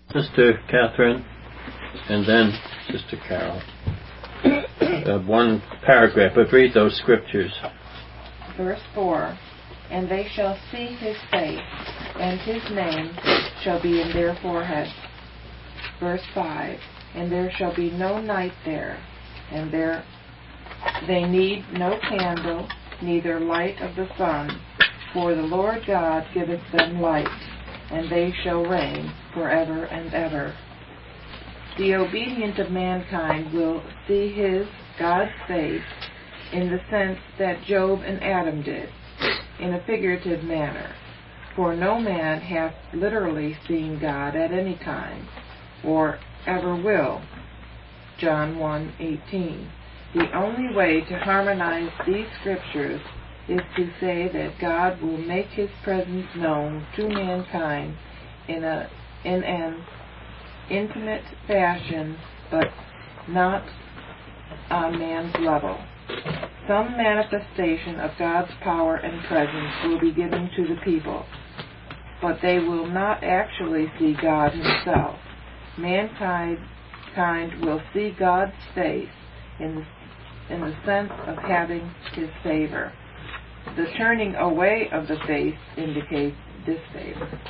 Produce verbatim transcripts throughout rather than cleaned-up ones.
Sister Catherine, and then Sister Carol. Uh, one paragraph, but read those scriptures. Verse four, and they shall see his face, and his name shall be in their foreheads. Verse five, and there shall be no night there, and there they need no candle, neither light of the sun, for the Lord God giveth them light, and they shall reign forever and ever. The obedient of mankind will see his, God's face, in the sense that Job and Adam did, in a figurative manner. For no man hath literally seen God at any time, or ever will. John one eighteen. The only way to harmonize these scriptures is to say that God will make his presence known to mankind in a in an intimate fashion, but not on man's level. Some manifestation of God's power and presence will be given to the people, but they will not actually see God himself. Mankind kind will see God's face in the, in the sense of having his favor. The turning away of the face indicates disfavor.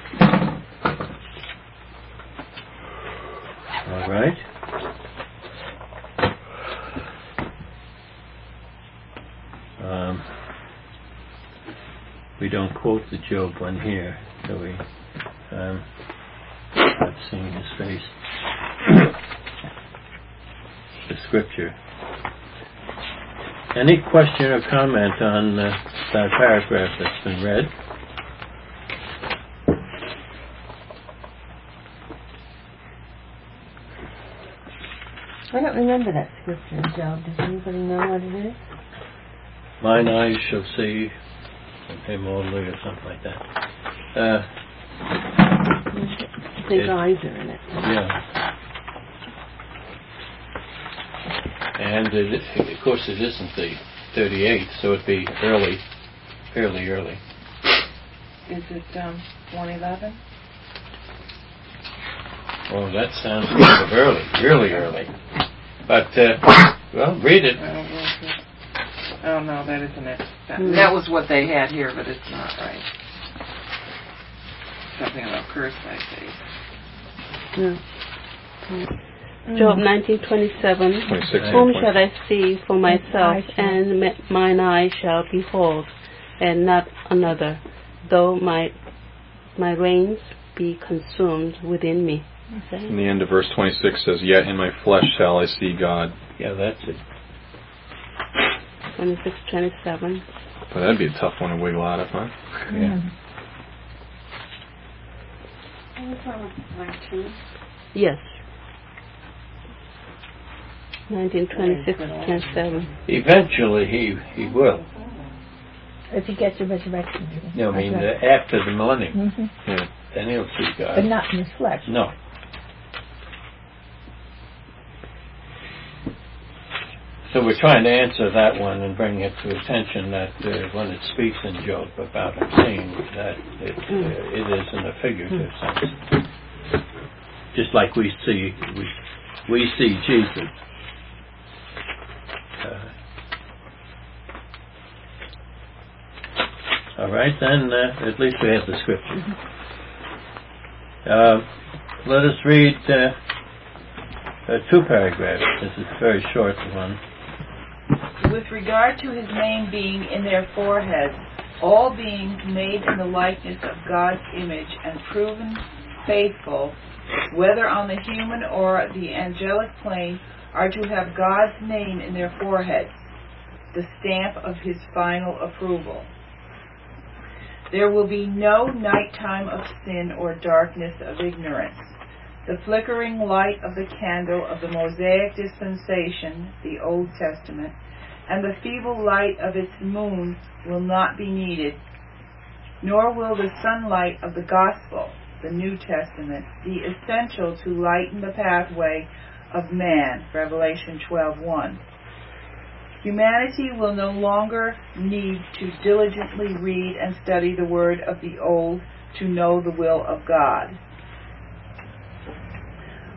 All right. Um, we don't quote the Job one here, so we um, not seeing his face. The scripture. Any question or comment on uh, that paragraph that's been read? I don't remember that scripture in Job. Does anybody know what it is? Mine eyes shall see him only, or something like that. Uh, I think it, eyes are in it. Yeah. And it, of course it isn't the thirty-eighth, so it'd be early, fairly early. Is it um, one eleven? Oh, that sounds kind of early, really early. But, uh, well, read it. Oh, no, that isn't it. That, mm. that was what they had here, but it's not right. Something about curse by faith. No. Mm. Job nineteen twenty-seven. Whom shall I see for myself, and mine eye shall behold, and not another, though my my reins be consumed within me. Okay. And the end of verse twenty-six says, yet in my flesh shall I see God. Yeah, that's it. twenty-six twenty-seven. But that'd be a tough one to wiggle out of, huh? Yeah. Yes. nineteen twenty-six twenty-seven. Eventually he he will. If he gets a resurrection. No, I mean uh, after the millennium. Mm-hmm. Yeah, then he'll see God. But not in his flesh. No. So we're trying to answer that one and bring it to attention that uh, when it speaks in Job about him seeing that it, uh, it is in a figurative sense. Just like we see we we see Jesus. Uh, all right, then uh, at least we have the scripture. Uh, let us read uh, uh, two paragraphs. This is a very short one. With regard to his name being in their foreheads, all beings made in the likeness of God's image and proven faithful, whether on the human or the angelic plane, are to have God's name in their foreheads, the stamp of his final approval. There will be no nighttime of sin or darkness of ignorance. The flickering light of the candle of the Mosaic dispensation, the Old Testament, and the feeble light of its moon will not be needed, nor will the sunlight of the Gospel, the New Testament, be essential to lighten the pathway of man, Revelation twelve one. Humanity will no longer need to diligently read and study the word of the old to know the will of God.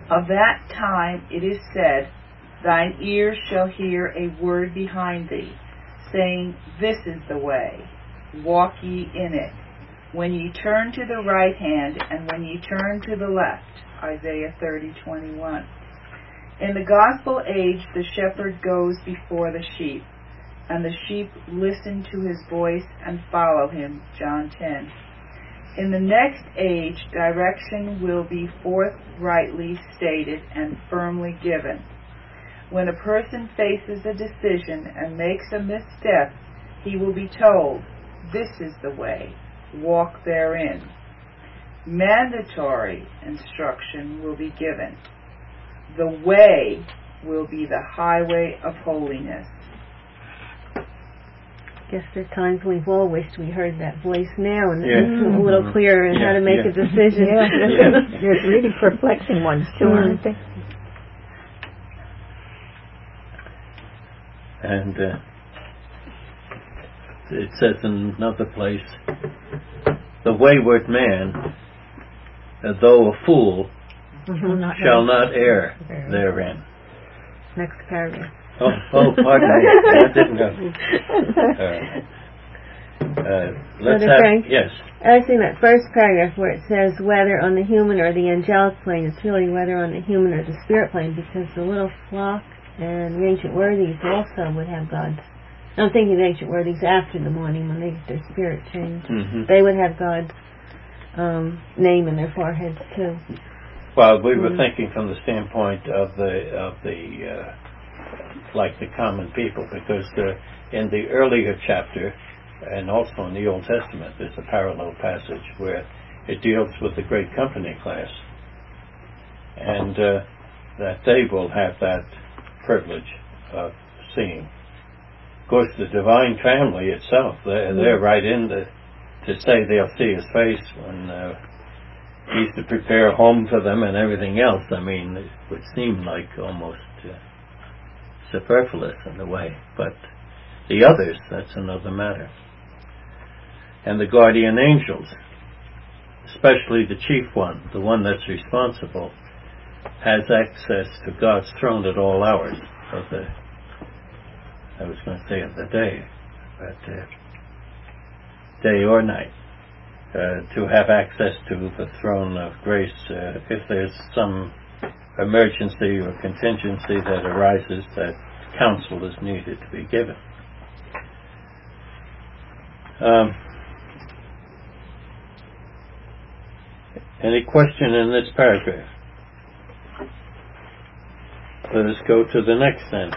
Of that time it is said, Thine ears shall hear a word behind thee, saying, This is the way, walk ye in it. When ye turn to the right hand, and when ye turn to the left. Isaiah thirty twenty-one. In the gospel age, the shepherd goes before the sheep, and the sheep listen to his voice and follow him. John ten. In the next age, direction will be forthrightly stated and firmly given. When a person faces a decision and makes a misstep, he will be told, This is the way, walk therein. Mandatory instruction will be given. The way will be the highway of holiness. I guess there's times we've all wished we heard that voice now and Yeah. it's a little clearer in Yeah, how to make yeah. a decision. Yeah, Yeah. there's really perplexing ones too, aren't they? And uh, it says in another place, the wayward man, uh, though a fool, Mm-hmm. Not shall right. not err therein. Next paragraph. Oh, oh, pardon me. I didn't know. Uh, uh, let's Brother have, Frank? yes. I think that first paragraph where it says whether on the human or the angelic plane, it's really whether on the human or the spirit plane, because the little flock and the ancient worthies also would have God's. I'm thinking the ancient worthies after the morning when they get their spirit changed. Mm-hmm. They would have God's um, name in their foreheads too. Well, we were Mm. thinking from the standpoint of the of the uh, like the common people, because the, in the earlier chapter, and also in the Old Testament, there's a parallel passage where it deals with the great company class, and uh, that they will have that privilege of seeing. Of course, the divine family itself, they're, they're right in the, to say they'll see his face when uh, he's to prepare a home for them and everything else. I mean, it would seem like almost uh, superfluous in a way, but the others, that's another matter. And the guardian angels, especially the chief one, the one that's responsible, has access to God's throne at all hours of the, I was going to say of the day, but uh, day or night, uh, to have access to the throne of grace uh, if there's some emergency or contingency that arises that counsel is needed to be given. Um, any question in this paragraph? Let us go to the next then.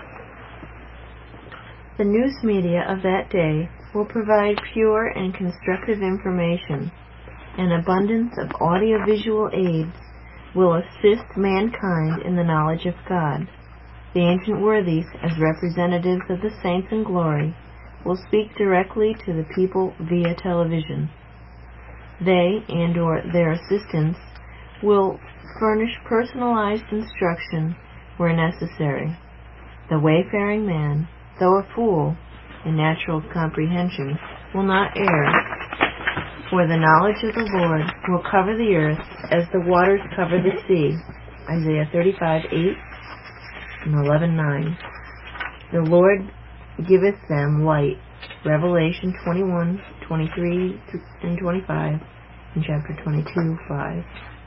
The news media of that day will provide pure and constructive information. An abundance of audiovisual aids will assist mankind in the knowledge of God. The ancient worthies, as representatives of the saints in glory, will speak directly to the people via television. They and or their assistants will furnish personalized instruction where necessary. The wayfaring man, though a fool in natural comprehension, will not err, for the knowledge of the Lord will cover the earth as the waters cover the sea. Isaiah thirty-five eight and eleven nine. The Lord giveth them light. Revelation twenty-one twenty-three and twenty-five, and chapter twenty-two five.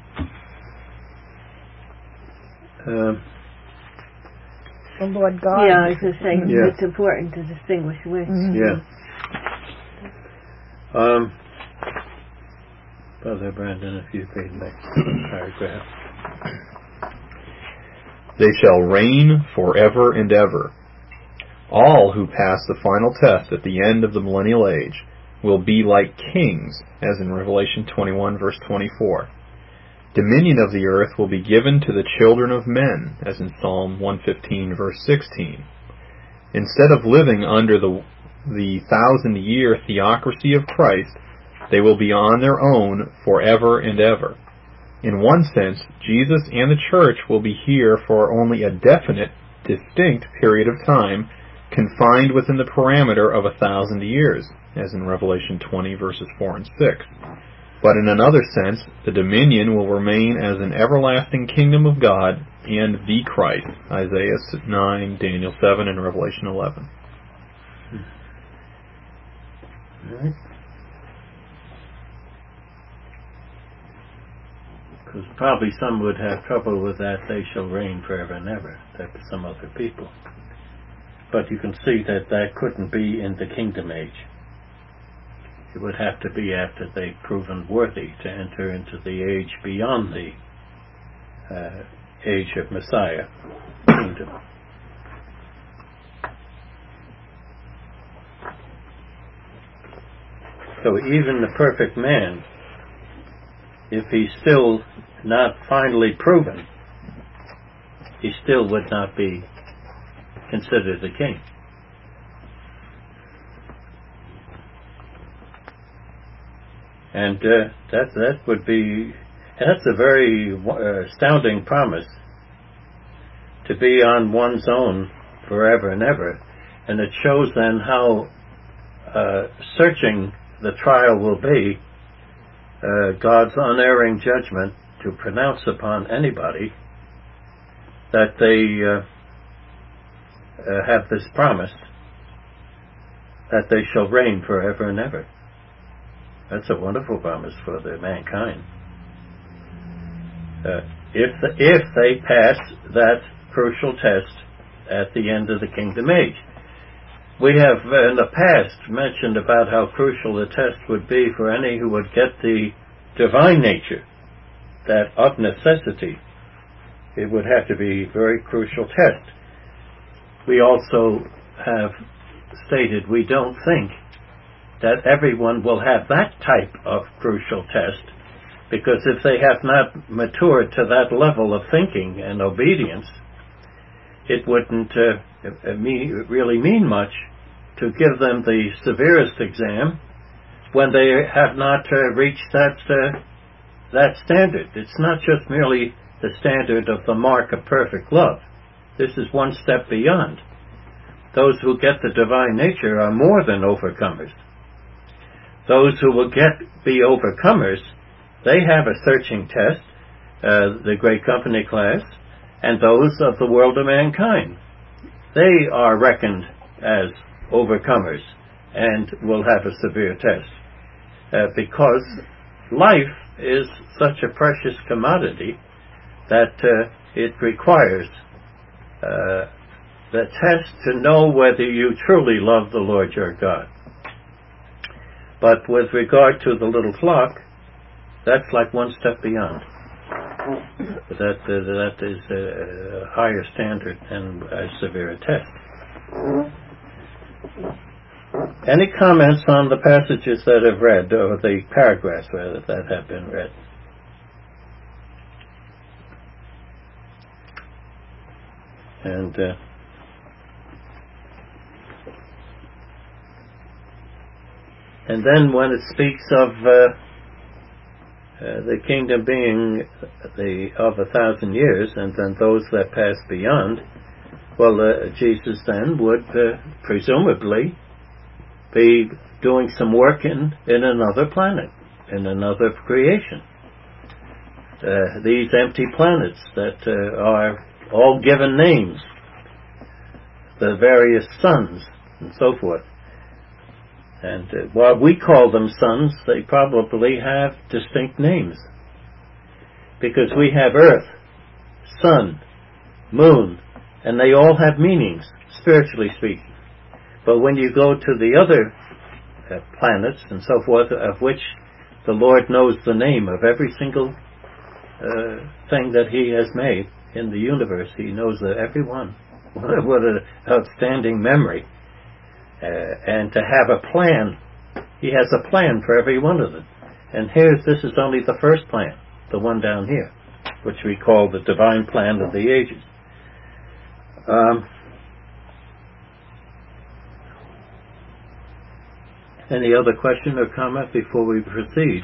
Um, The Lord God. Yeah, I was going to say Yeah. it's important to distinguish which. Mhm. Yeah. Um, Brother Brandon, if you read the next paragraph. They shall reign forever and ever. All who pass the final test at the end of the millennial age will be like kings, as in Revelation twenty-one, verse twenty-four. Dominion of the earth will be given to the children of men, as in Psalm one fifteen, verse sixteen. Instead of living under the, the thousand-year theocracy of Christ, they will be on their own forever and ever. In one sense, Jesus and the church will be here for only a definite, distinct period of time, confined within the parameter of a thousand years, as in Revelation twenty, verses four and six. But in another sense, the dominion will remain as an everlasting kingdom of God and the Christ. Isaiah nine, Daniel seven, and Revelation eleven. All right. Because probably some would have trouble with that, they shall reign forever and ever. That was some other people. But you can see that that couldn't be in the kingdom age. It would have to be after they've proven worthy to enter into the age beyond the uh, age of Messiah kingdom. So even the perfect man, if he's still not finally proven, he still would not be considered a king. And uh, that that would be, that's a very uh, astounding promise, to be on one's own forever and ever. And it shows then how uh, searching the trial will be, uh, God's unerring judgment to pronounce upon anybody that they uh, uh, have this promise that they shall reign forever and ever. That's a wonderful promise for the mankind. Uh, if the, if they pass that crucial test at the end of the kingdom age. We have uh, in the past mentioned about how crucial the test would be for any who would get the divine nature, that of necessity it would have to be a very crucial test. We also have stated we don't think that everyone will have that type of crucial test, because if they have not matured to that level of thinking and obedience, it wouldn't uh, mean, really mean much to give them the severest exam when they have not uh, reached that uh, that standard. It's not just merely the standard of the mark of perfect love. This is one step beyond. Those who get the divine nature are more than overcomers. Those who will get be overcomers, they have a searching test, uh, the great company class, and those of the world of mankind. They are reckoned as overcomers and will have a severe test. Uh, because life is such a precious commodity that uh, it requires uh, the test to know whether you truly love the Lord your God. But with regard to the little flock, that's like one step beyond. That uh, that is a higher standard and as severe a test. Any comments on the passages that have read, or the paragraphs rather that have been read? And uh, and then when it speaks of uh, uh, the kingdom being the of a thousand years, and then those that pass beyond, well, uh, Jesus then would uh, presumably be doing some work in, in another planet, in another creation. Uh, these empty planets that uh, are all given names, the various suns and so forth. And uh, while we call them suns, they probably have distinct names. Because we have Earth, Sun, Moon, and they all have meanings, spiritually speaking. But when you go to the other uh, planets and so forth, of which the Lord knows the name of every single uh, thing that He has made in the universe, He knows that every one. What an outstanding memory. Uh, and to have a plan. He has a plan for every one of them. And here, this is only the first plan, the one down here, which we call the divine plan of the ages. Um, any other question or comment before we proceed?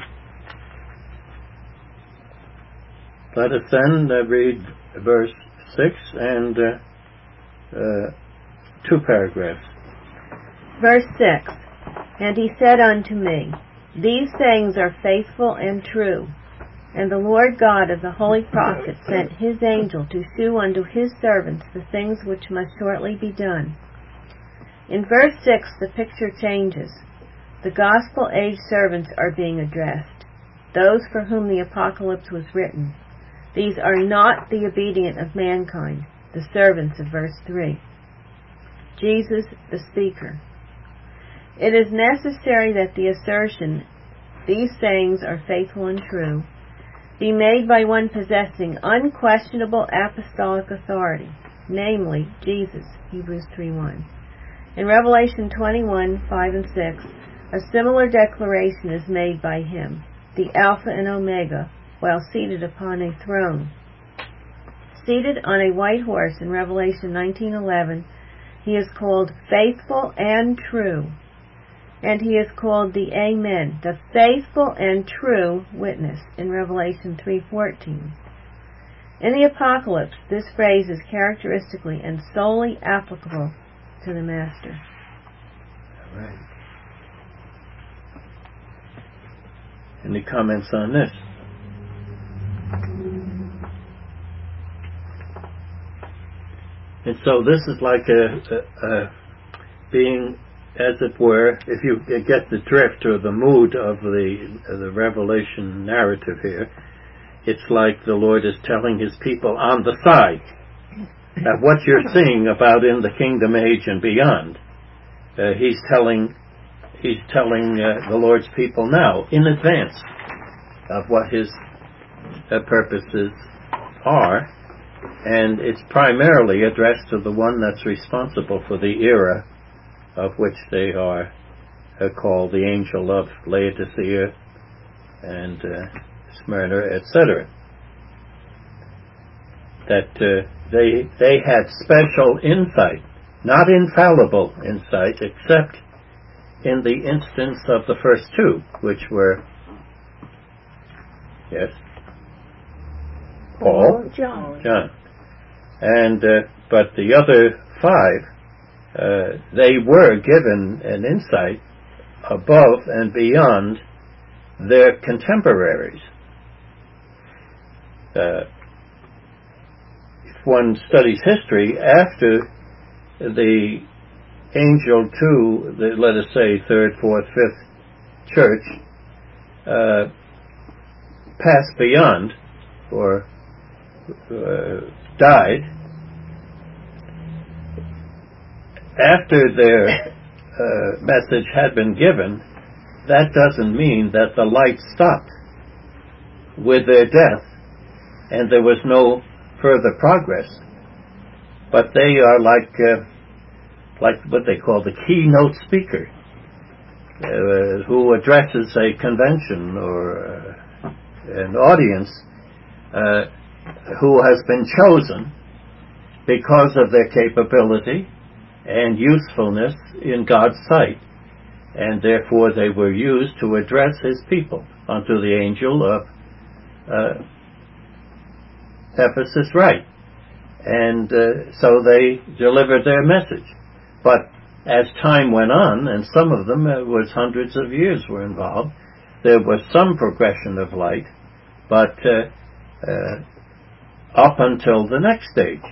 Let us then uh, read verse six and uh, uh, two paragraphs. Verse six, And he said unto me, These sayings are faithful and true. And the Lord God of the holy prophets sent his angel to shew unto his servants the things which must shortly be done. In verse six, the picture changes. The gospel-age servants are being addressed, those for whom the apocalypse was written. These are not the obedient of mankind, the servants of verse three. Jesus, the speaker. It is necessary that the assertion, these sayings are faithful and true, be made by one possessing unquestionable apostolic authority, namely Jesus, Hebrews three one. In Revelation twenty-one, five and six, a similar declaration is made by him, the Alpha and Omega, while seated upon a throne. Seated on a white horse in Revelation nineteen eleven, he is called faithful and true, and he is called the Amen, the faithful and true witness, in Revelation three fourteen. In the Apocalypse, this phrase is characteristically and solely applicable to the Master. All right. Any comments on this? And so this is like a, a, a being, as it were, if you get the drift or the mood of the of the Revelation narrative here, it's like the Lord is telling his people on the side that what you're seeing about in the kingdom age and beyond, uh, he's telling he's telling uh, the Lord's people now in advance of what his uh, purposes are, and it's primarily addressed to the one that's responsible for the era of which they are uh, called the angel of Laodicea and uh, Smyrna, et cetera. That uh, they they had special insight, not infallible insight, except in the instance of the first two, which were, yes, Paul, John, John, and uh, but the other five, uh, they were given an insight above and beyond their contemporaries. Uh, if one studies history, after the angel to the, let us say, third, fourth, fifth church uh, passed beyond or uh, died, after their uh, message had been given, that doesn't mean that the light stopped with their death and there was no further progress. But they are like uh, like what they call the keynote speaker, uh, who addresses a convention or uh, an audience uh, who has been chosen because of their capability and usefulness in God's sight, and therefore they were used to address his people. Unto the angel of uh, Ephesus write. And uh, so they delivered their message. But as time went on, and some of them, it was hundreds of years were involved, there was some progression of light, but uh, uh, up until the next stage.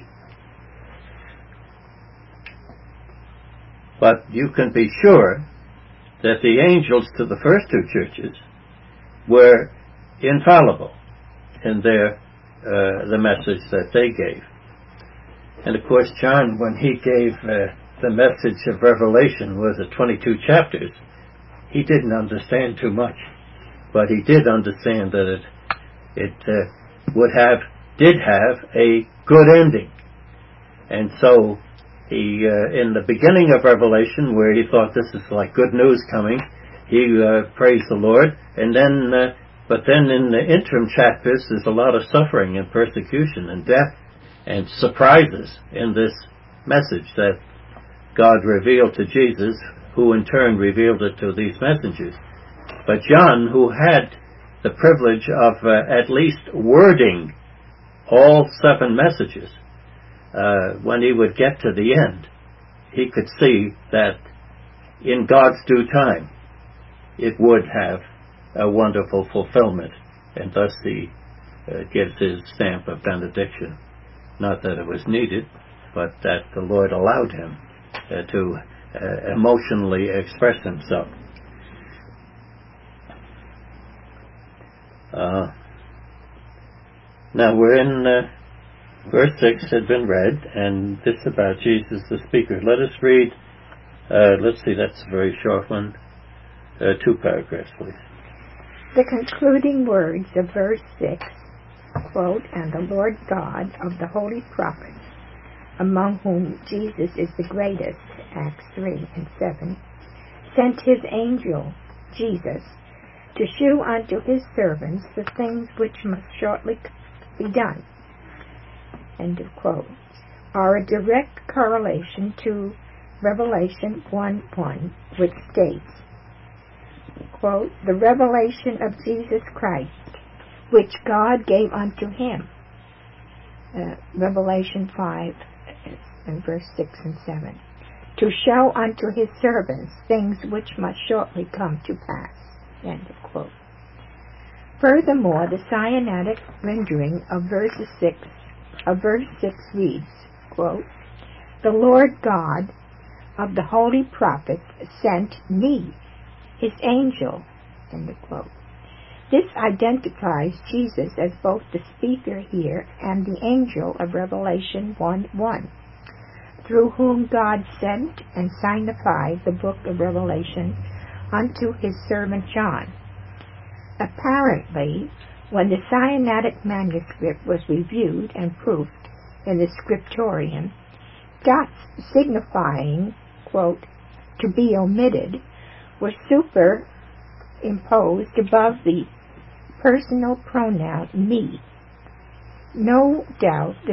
But you can be sure that the angels to the first two churches were infallible in their uh, the message that they gave. And of course, John, when he gave uh, the message of Revelation, was it twenty-two chapters, he didn't understand too much, but he did understand that it it uh, would have did have a good ending. And so he, uh, in the beginning of Revelation, where he thought this is like good news coming, he uh, praised the Lord, and then, uh, but then in the interim chapters, there's a lot of suffering and persecution and death and surprises in this message that God revealed to Jesus, who in turn revealed it to these messengers. But John, who had the privilege of uh, at least wording all seven messages, Uh, when he would get to the end, he could see that in God's due time it would have a wonderful fulfillment, and thus he uh, gives his stamp of benediction. Not that it was needed, but that the Lord allowed him uh, to uh, emotionally express himself. Uh, now we're in uh, verse six had been read, and this about Jesus the speaker. Let us read, uh, let's see, that's a very short one, uh, two paragraphs, please. The concluding words of verse six, quote, "And the Lord God of the holy prophets, among whom Jesus is the greatest," Acts three and seven, "sent his angel, Jesus, to shew unto his servants the things which must shortly be done," end of quote, are a direct correlation to Revelation one one, which states, quote, "The revelation of Jesus Christ, which God gave unto him," uh, Revelation five and verse six and seven, "to show unto his servants things which must shortly come to pass," end of quote. Furthermore, the Sinaitic rendering of verse six of verse six reads, quote, "The Lord God of the holy prophets sent me, his angel," end of quote. This identifies Jesus as both the speaker here and the angel of Revelation one one, through whom God sent and signified the book of Revelation unto his servant John. Apparently, when the Sinaitic manuscript was reviewed and proofed in the scriptorium, dots signifying, quote, "to be omitted," were superimposed above the personal pronoun me. No doubt the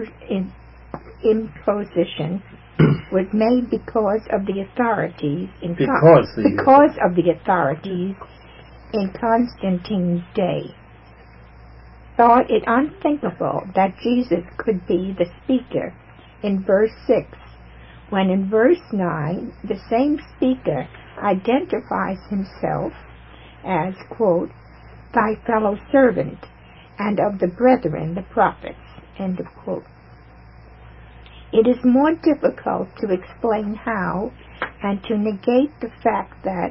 superimposition was made because of the authorities in because, Con- the, because of the authorities in Constantine's day thought it unthinkable that Jesus could be the speaker in verse six, when in verse nine the same speaker identifies himself as, quote, "thy fellow servant, and of the brethren the prophets," end of quote. It is more difficult to explain how and to negate the fact that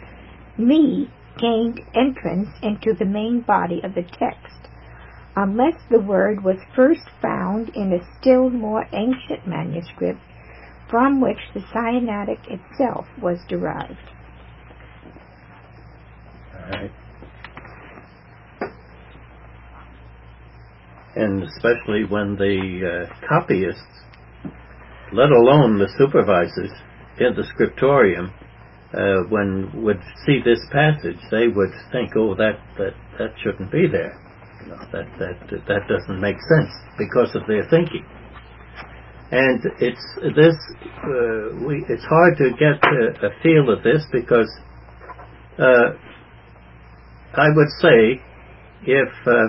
me gained entrance into the main body of the text, unless the word was first found in a still more ancient manuscript from which the Sinaitic itself was derived. All right. And especially when the uh, copyists, let alone the supervisors in the scriptorium, uh, when would see this passage, they would think, "Oh, that that, that shouldn't be there. You know, that that that doesn't make sense," because of their thinking. And it's this. Uh, we it's hard to get a, a feel of this because uh, I would say if uh,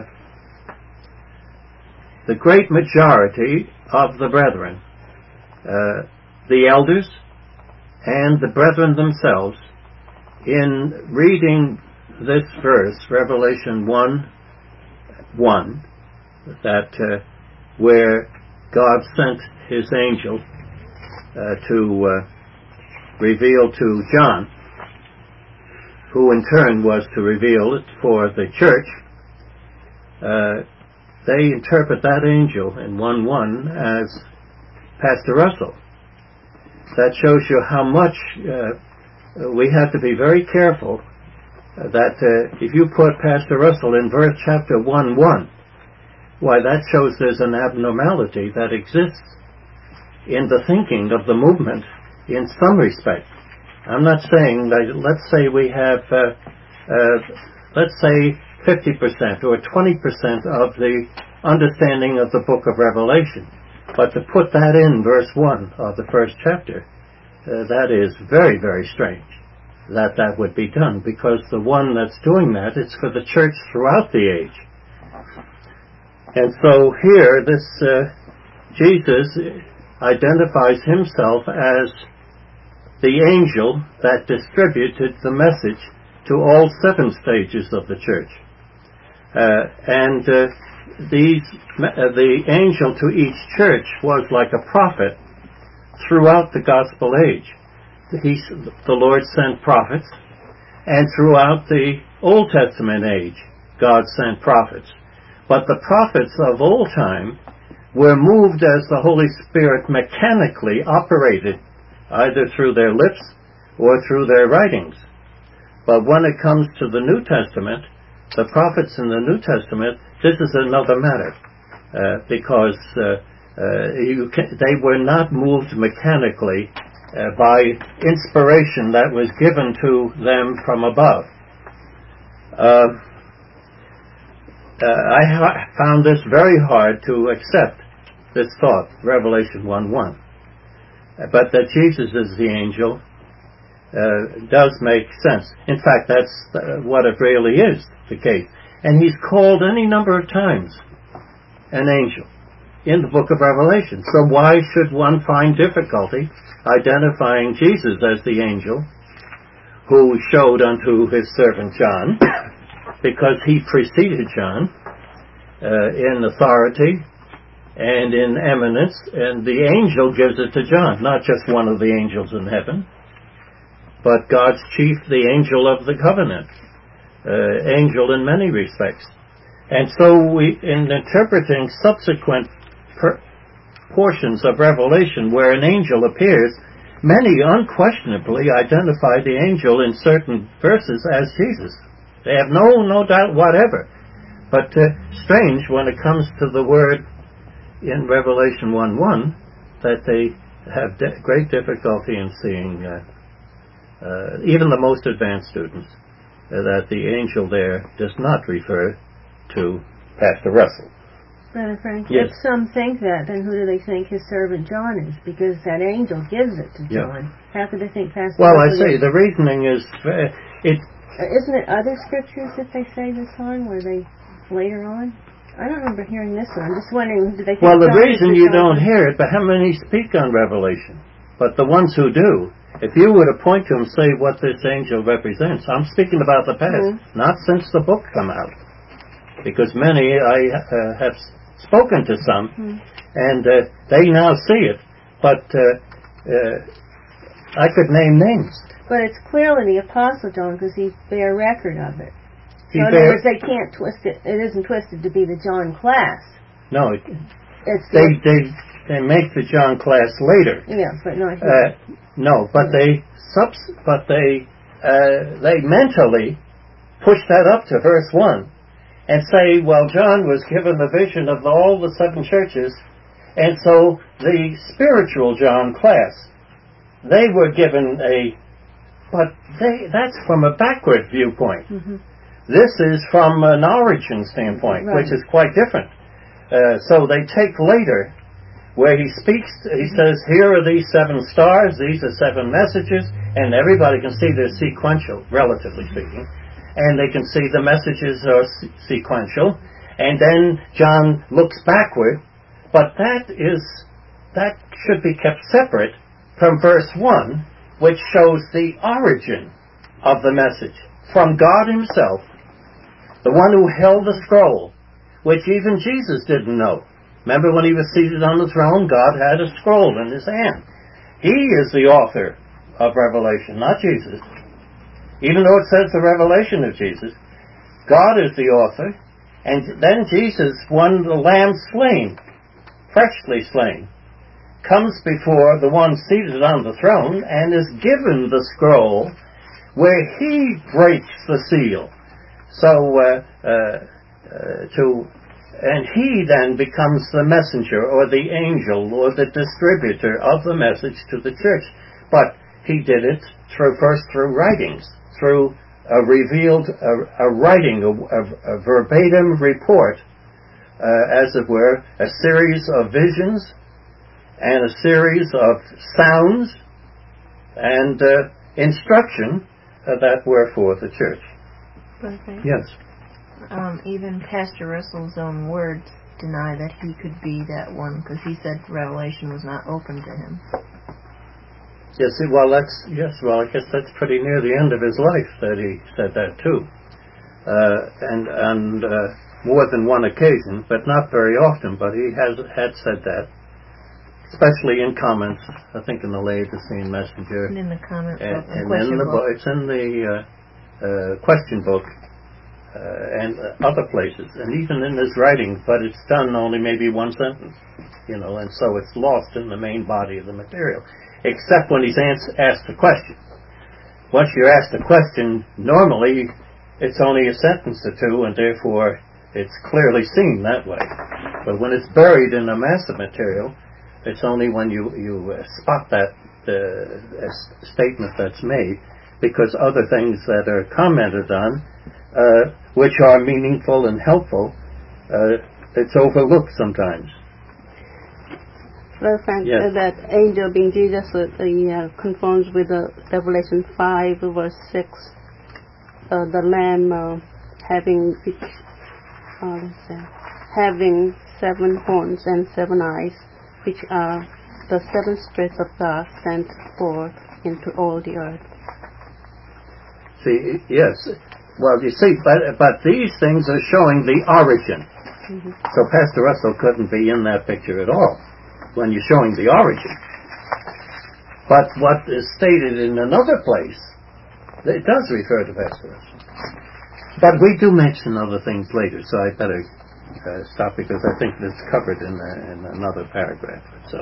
the great majority of the brethren, uh, the elders, and the brethren themselves, in reading this verse, Revelation one one, that uh, where God sent his angel uh, to uh, reveal to John, who in turn was to reveal it for the church, uh, they interpret that angel in one one as Pastor Russell. That shows you how much uh, we have to be very careful uh, that uh, if you put Pastor Russell in verse chapter one one, why, that shows there's an abnormality that exists in the thinking of the movement in some respect. I'm not saying that, let's say we have, uh, uh, let's say fifty percent or twenty percent of the understanding of the book of Revelation. But to put that in verse one of the first chapter, uh, that is very, very strange that that would be done, because the one that's doing that is for the church throughout the age. And so here, this uh, Jesus identifies himself as the angel that distributed the message to all seven stages of the church. Uh, and uh, these, uh, the angel to each church was like a prophet throughout the gospel age. He, the Lord sent prophets, and throughout the Old Testament age, God sent prophets. But the prophets of old time were moved as the Holy Spirit mechanically operated, either through their lips or through their writings. But when it comes to the New Testament, the prophets in the New Testament, this is another matter, uh, because uh, uh, you can, they were not moved mechanically uh, by inspiration that was given to them from above. Uh, uh, I ha- found this very hard to accept, this thought, Revelation one one. Uh, but that Jesus is the angel uh, does make sense. In fact, that's uh, what it really is, the case. And he's called any number of times an angel in the book of Revelation. So why should one find difficulty identifying Jesus as the angel who showed unto his servant John, because he preceded John uh, in authority and in eminence, and the angel gives it to John, not just one of the angels in heaven, but God's chief, the angel of the covenant, uh, angel in many respects. And so we, in interpreting subsequent per- portions of Revelation where an angel appears, many unquestionably identify the angel in certain verses as Jesus. They have no no doubt whatever. But uh, strange when it comes to the word in Revelation one one that they have de- great difficulty in seeing, uh, uh, even the most advanced students, uh, that the angel there does not refer to Pastor Russell. Brother Frank, yes. If some think that, then who do they think his servant John is? Because that angel gives it to John. Yeah. How could they think Pastor Well, Russell I say, is? the reasoning is, uh, it... Uh, isn't it other scriptures that they say this on, where they, later on? I don't remember hearing this one. I'm just wondering, do they think Well, the John reason is you don't hear it, but how many speak on Revelation? But the ones who do, if you were to point to them and say what this angel represents, I'm speaking about the past, mm-hmm. not since the book come out. Because many, I uh, have spoken to some, mm-hmm. and uh, they now see it, but uh, uh, I could name names. But it's clearly the Apostle John, because he bear record of it. So he in bear, other words, they can't twist it. It isn't twisted to be the John class. No, it, it's they the, they they make the John class later. Yeah, but not here. Uh, no, but yeah. they subs, but they uh, they mentally push that up to verse one. And say, well, John was given the vision of all the seven churches, and so the spiritual John class, they were given a, but they, that's from a backward viewpoint. Mm-hmm. This is from an origin standpoint, right. which is quite different. Uh, so they take later, where he speaks, he mm-hmm. says, here are these seven stars, these are seven messages, and everybody can see they're sequential, relatively speaking. And they can see the messages are se- sequential. And then John looks backward, but that is, that should be kept separate from verse one, which shows the origin of the message from God himself, the one who held the scroll, which even Jesus didn't know. Remember when he was seated on the throne, God had a scroll in his hand. He is the author of Revelation, not Jesus. Even though it says the revelation of Jesus, God is the author, and then Jesus, one the lamb slain, freshly slain, comes before the one seated on the throne and is given the scroll where he breaks the seal. So, uh, uh, uh, to, and he then becomes the messenger or the angel or the distributor of the message to the church. But he did it through, first through writings. Through a revealed, a, a writing, a, a, a verbatim report, uh, as it were, a series of visions and a series of sounds and uh, instruction uh, that were for the church. Okay. Yes. Um, even Pastor Russell's own words deny that he could be that one, because he said Revelation was not open to him. Yes, well, that's, yes, well, I guess that's pretty near the end of his life that he said that too. Uh, and, and, uh, more than one occasion, but not very often, but he has, had said that, especially in comments, I think in the Laodicean Messenger. And in the comment book. And, and question in the book. book, it's in the, uh, uh, question book, uh, and uh, other places, and even in his writing, but it's done only maybe one sentence, you know, and so it's lost in the main body of the material. Except when he's ans- asked a question. Once you're asked a question, normally it's only a sentence or two, and therefore it's clearly seen that way. But when it's buried in a mass of material, it's only when you, you uh, spot that uh, statement that's made, because other things that are commented on, uh, which are meaningful and helpful, uh, it's overlooked sometimes. Well, Frank, Yes. uh, that angel being Jesus uh, uh, conforms with uh, Revelation five, verse six, uh, the Lamb uh, having which, uh, let's say, having seven horns and seven eyes, which are the seven spirits of God sent forth into all the earth. See, yes. Well, you see, but but these things are showing the origin. Mm-hmm. So Pastor Russell couldn't be in that picture at all when you're showing the origin. But what is stated in another place, it does refer to Pastor Russell. But we do mention other things later, so I better uh, stop because I think it's covered in, a, in another paragraph. So.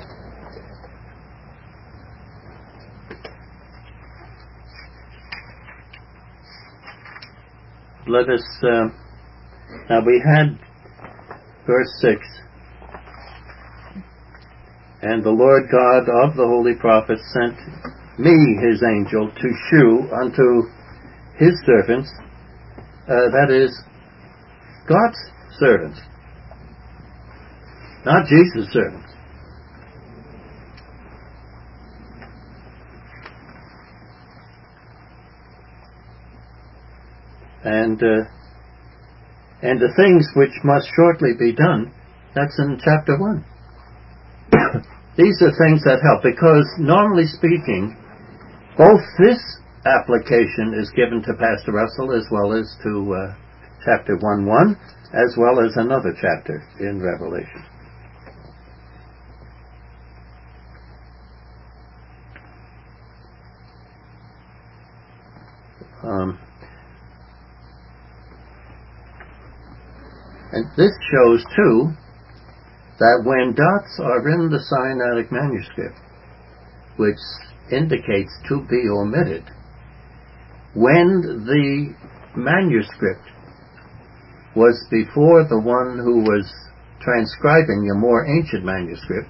Let us, uh, now we had verse six, and the Lord God of the holy prophets sent me his angel to shew unto his servants, uh, that is, God's servants, not Jesus' servants. And uh, and the things which must shortly be done, that's in chapter one. These are things that help, because normally speaking, both this application is given to Pastor Russell as well as to uh, chapter one one, as well as another chapter in Revelation. Um, and this shows, too, that when dots are in the Sinaitic manuscript, which indicates to be omitted, when the manuscript was before the one who was transcribing a more ancient manuscript,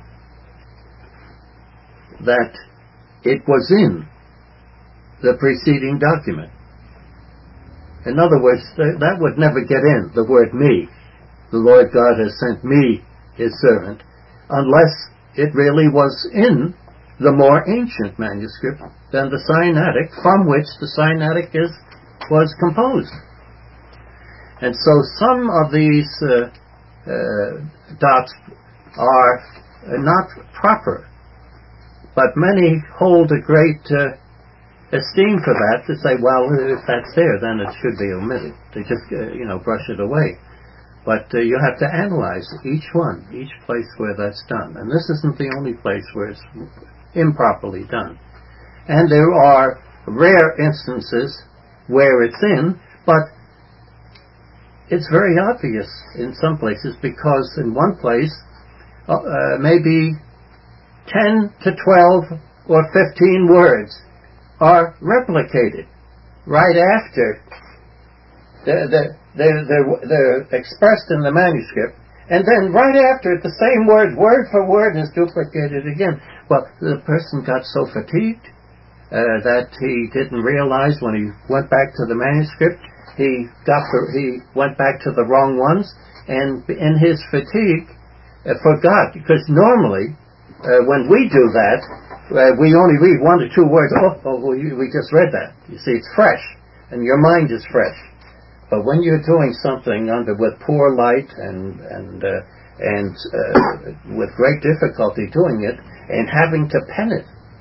that it was in the preceding document. In other words, th- that would never get in, the word me. The Lord God has sent me, his servant, unless it really was in the more ancient manuscript than the Sinaitic, from which the Sinaitic is, was composed. And so some of these uh, uh, dots are not proper, but many hold a great uh, esteem for that, to say, well, if that's there, then it should be omitted. They just, uh, you know, brush it away. But uh, you have to analyze each one, each place where that's done. And this isn't the only place where it's improperly done. And there are rare instances where it's in, but it's very obvious in some places, because in one place, uh, uh, maybe ten to twelve or fifteen words are replicated right after they're, they're, they're, they're, they're expressed in the manuscript, and then right after it, the same word, word for word, is duplicated again. Well, the person got so fatigued uh, that he didn't realize when he went back to the manuscript, he got the, he went back to the wrong ones, and in his fatigue uh, forgot, because normally uh, when we do that, Uh, we only read one or two words. Oh, oh, we just read that. You see, it's fresh, and your mind is fresh. But when you're doing something under with poor light and and uh, and uh, with great difficulty doing it, and having to pen it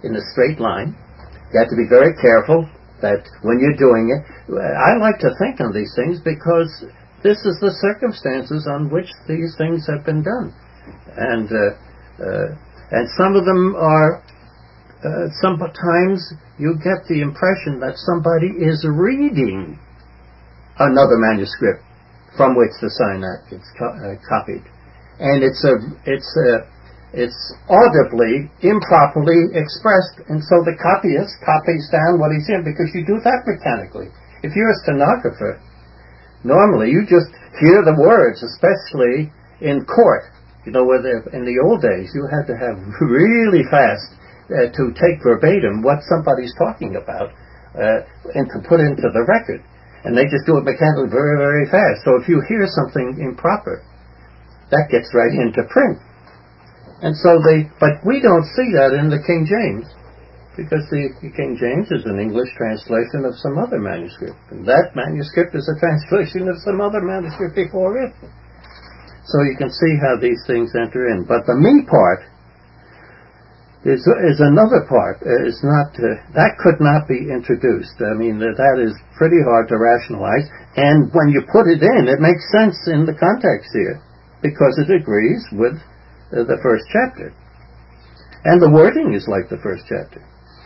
in a straight line. You have to be very careful that when you're doing it, I like to think on these things because this is the circumstances on which these things have been done. And uh, uh, and some of them are, uh, sometimes you get the impression that somebody is reading another manuscript from which the sign act is co- uh, copied. And it's a, it's a, it's audibly, improperly expressed, and so the copyist copies down what he's in, because you do that mechanically. If you're a stenographer, normally you just hear the words, especially in court. You know, where in the old days you had to have really fast uh, to take verbatim what somebody's talking about uh, and to put into the record. And they just do it mechanically very, very fast. So if you hear something improper, that gets right into print. And so they, but we don't see that in the King James, because the, the King James is an English translation of some other manuscript. And that manuscript is a translation of some other manuscript before it. So you can see how these things enter in. But the me part is is another part. Uh, it's not uh, that could not be introduced. I mean, that, that is pretty hard to rationalize. And when you put it in, it makes sense in the context here, because it agrees with uh, the first chapter. And the wording is like the first chapter.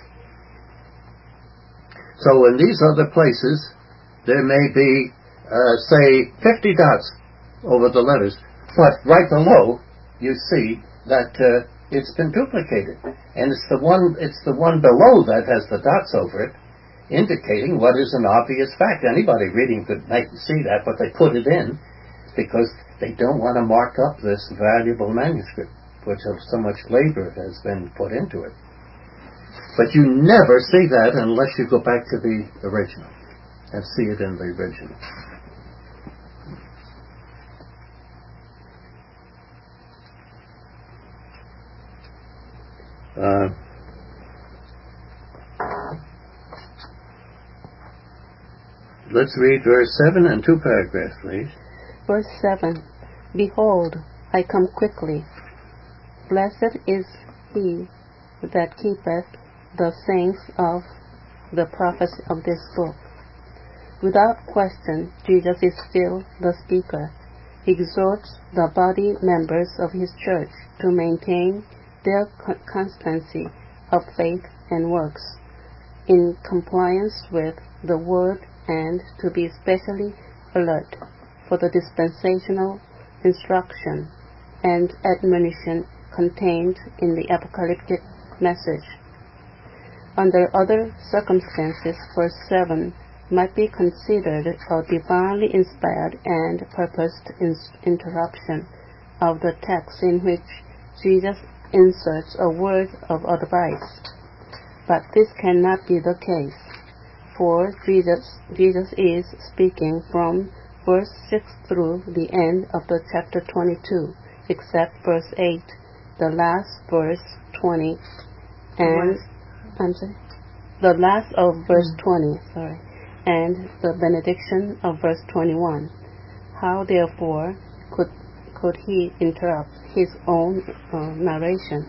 So in these other places, there may be, uh, say, fifty dots over the letters, but right below you see that uh, it's been duplicated, and it's the one it's the one below that has the dots over it, indicating what is an obvious fact. Anybody reading could make see that, but they put it in because they don't want to mark up this valuable manuscript, which of so much labor has been put into it. But you never see that unless you go back to the original and see it in the original. Uh, let's read verse seven and two paragraphs, please. Verse seven. Behold, I come quickly. Blessed is he that keepeth the sayings of the prophecy of this book. Without question, Jesus is still the speaker. He exhorts the body members of his church to maintain their constancy of faith and works in compliance with the word, and to be especially alert for the dispensational instruction and admonition contained in the apocalyptic message. Under other circumstances, verse seven might be considered a divinely inspired and purposed interruption of the text in which Jesus inserts a word of advice. But this cannot be the case, for Jesus, Jesus is speaking from verse six through the end of the chapter twenty-two, except verse eight, the last verse twenty, and I'm sorry, the last of verse twenty, sorry, and the benediction of verse twenty-one. How therefore could could he interrupt his own uh, narration?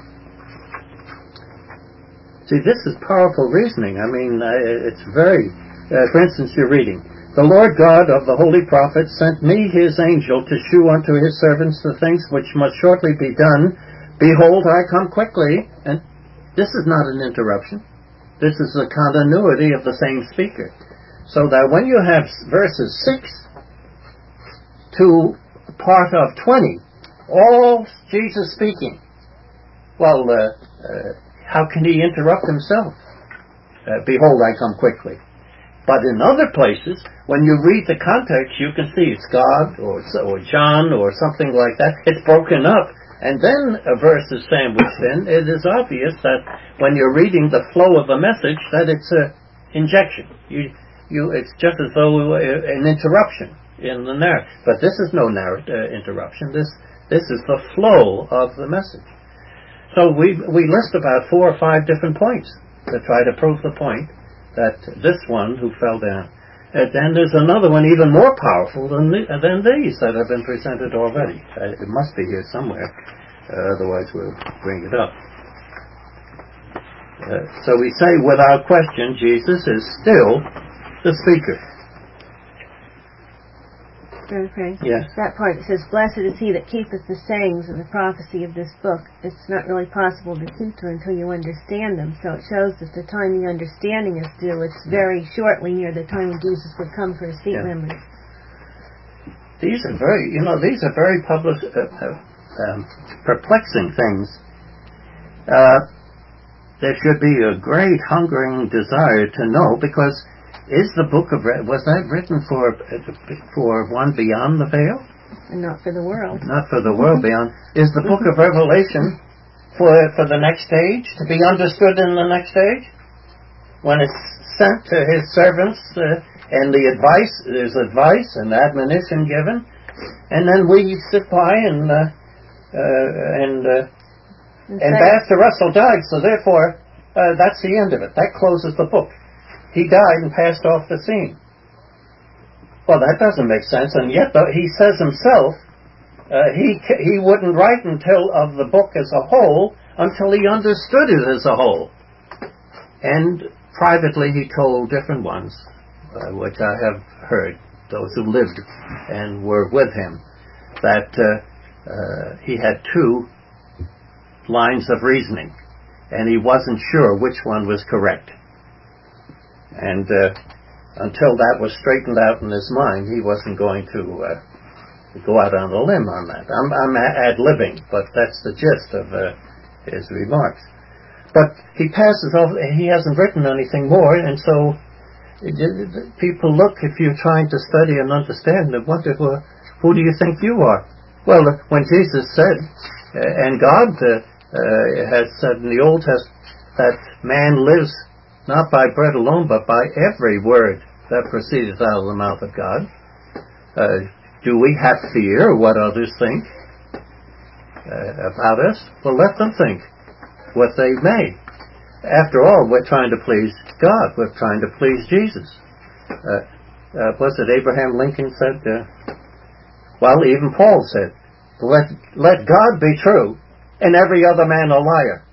See, this is powerful reasoning. I mean, uh, it's very, uh, for instance, you're reading, the Lord God of the holy prophets sent me his angel to shew unto his servants the things which must shortly be done. Behold, I come quickly. And this is not an interruption. This is a continuity of the same speaker. So that when you have verses six to part of twenty, all Jesus speaking, well, uh, uh, how can he interrupt himself? Uh, Behold, I come quickly. But in other places, when you read the context, you can see it's God or, or John or something like that. It's broken up. And then a verse is sandwiched in. It is obvious that when you're reading the flow of a message, that it's an injection. You, you, it's just as though an interruption in the narrative. But this is no narrative uh, interruption. This this is the flow of the message. So we we list about four or five different points to try to prove the point that this one who fell down. And then there's another one even more powerful than the, than these that have been presented already. Uh, it must be here somewhere, uh, otherwise we'll bring it up. Uh, so we say without question, Jesus is still the speaker. Okay. Yes. That part that says, "Blessed is he that keepeth the sayings and the prophecy of this book." It's not really possible to keep them until you understand them. So it shows that the time the understanding is due, it's very shortly near the time when Jesus would come for his seat Yeah. memories. These are very, you know, these are very public, uh, uh, um, perplexing things. Uh, there should be a great hungering desire to know, because is the book of Re- was that written for for one beyond the veil? And not for the world. Not for the world beyond. Is the book of Revelation for for the next age, to be understood in the next age, when it's sent to his servants, uh, and the advice there's advice and admonition given, and then we sit by and uh, uh, and uh, and Pastor Russell died, so therefore uh, that's the end of it. That closes the book. He died and passed off the scene. Well, that doesn't make sense, and yet though, he says himself uh, he he wouldn't write until of the book as a whole until he understood it as a whole. And privately he told different ones, uh, which I have heard, those who lived and were with him, that uh, uh, he had two lines of reasoning, and he wasn't sure which one was correct. And uh, until that was straightened out in his mind, he wasn't going to uh, go out on a limb on that. I'm, I'm ad-libbing, but that's the gist of uh, his remarks. But he passes off, he hasn't written anything more, and so it, it, people look, if you're trying to study and understand, and wonder, well, who do you think you are? Well, when Jesus said, uh, and God uh, uh, has said in the Old Testament, that man lives not by bread alone, but by every word that proceeds out of the mouth of God. Uh, do we have fear what others think uh, about us? Well, let them think what they may. After all, we're trying to please God. We're trying to please Jesus. Uh, uh, was it Abraham Lincoln said, uh, well, even Paul said, let, let God be true and every other man a liar.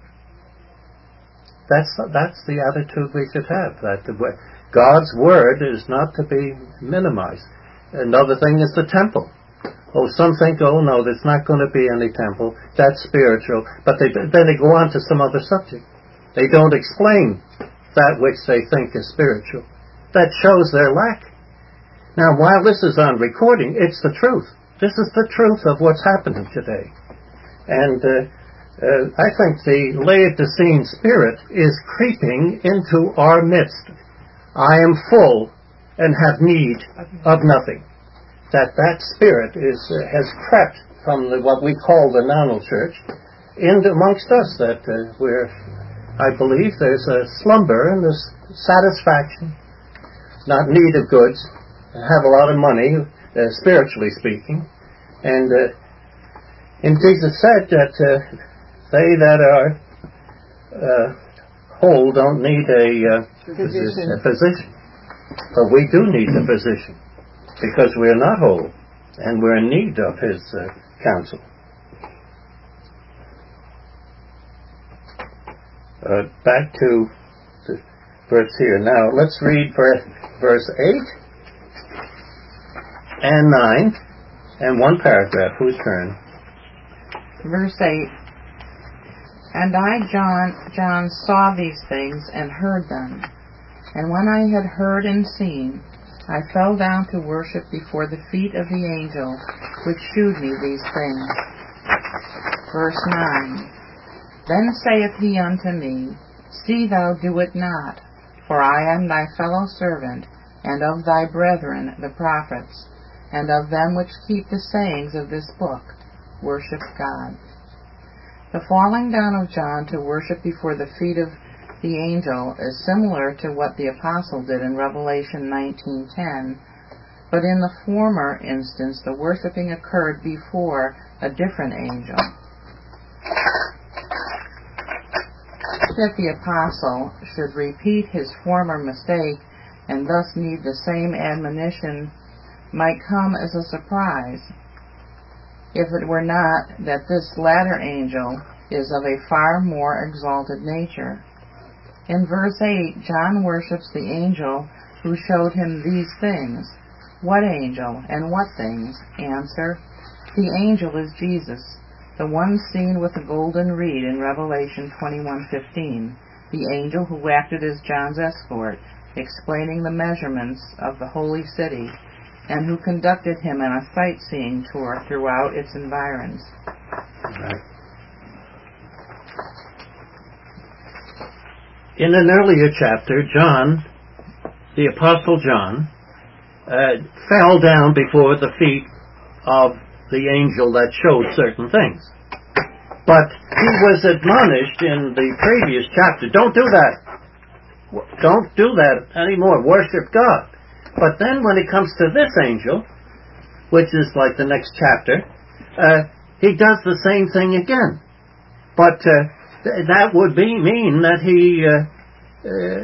That's that's the attitude we should have. That the, God's word is not to be minimized. Another thing is the temple. Oh, some think, oh no, there's not going to be any temple. That's spiritual. But they, then they go on to some other subject. They don't explain that which they think is spiritual. That shows their lack. Now, while this is on recording, it's the truth. This is the truth of what's happening today. And uh, Uh, I think the Laodicean spirit is creeping into our midst. I am full and have need of nothing. That that spirit is uh, has crept from the, what we call the nominal church in amongst us. That uh, we're, I believe, there's a slumber and there's satisfaction, not need of goods, have a lot of money, uh, spiritually speaking, and uh, and Jesus said that. Uh, They that are uh, whole don't need a, uh, physician. a physician. But we do need the physician because we're not whole and we're in need of his uh, counsel. Uh, back to the verse here. Now let's read verse, verse eight and nine and one paragraph. Whose turn? Verse eight. And I, John, John, saw these things and heard them. And when I had heard and seen, I fell down to worship before the feet of the angel which shewed me these things. Verse nine. Then saith he unto me, See thou do it not, for I am thy fellow servant, and of thy brethren the prophets, and of them which keep the sayings of this book. Worship God. The falling down of John to worship before the feet of the angel is similar to what the apostle did in Revelation nineteen ten, but in the former instance the worshiping occurred before a different angel. That the apostle should repeat his former mistake and thus need the same admonition might come as a surprise, if it were not that this latter angel is of a far more exalted nature. In verse eight, John worships the angel who showed him these things. What angel and what things? Answer: the angel is Jesus, the one seen with the golden reed in Revelation twenty-one fifteen, the angel who acted as John's escort, explaining the measurements of the holy city, and who conducted him on a sightseeing tour throughout its environs. Right. In an earlier chapter, John, the Apostle John, uh, fell down before the feet of the angel that showed certain things. But he was admonished in the previous chapter, don't do that. Don't do that anymore. Worship God. But then when it comes to this angel, which is like the next chapter, uh, he does the same thing again. But uh, th- that would be mean that he uh, uh,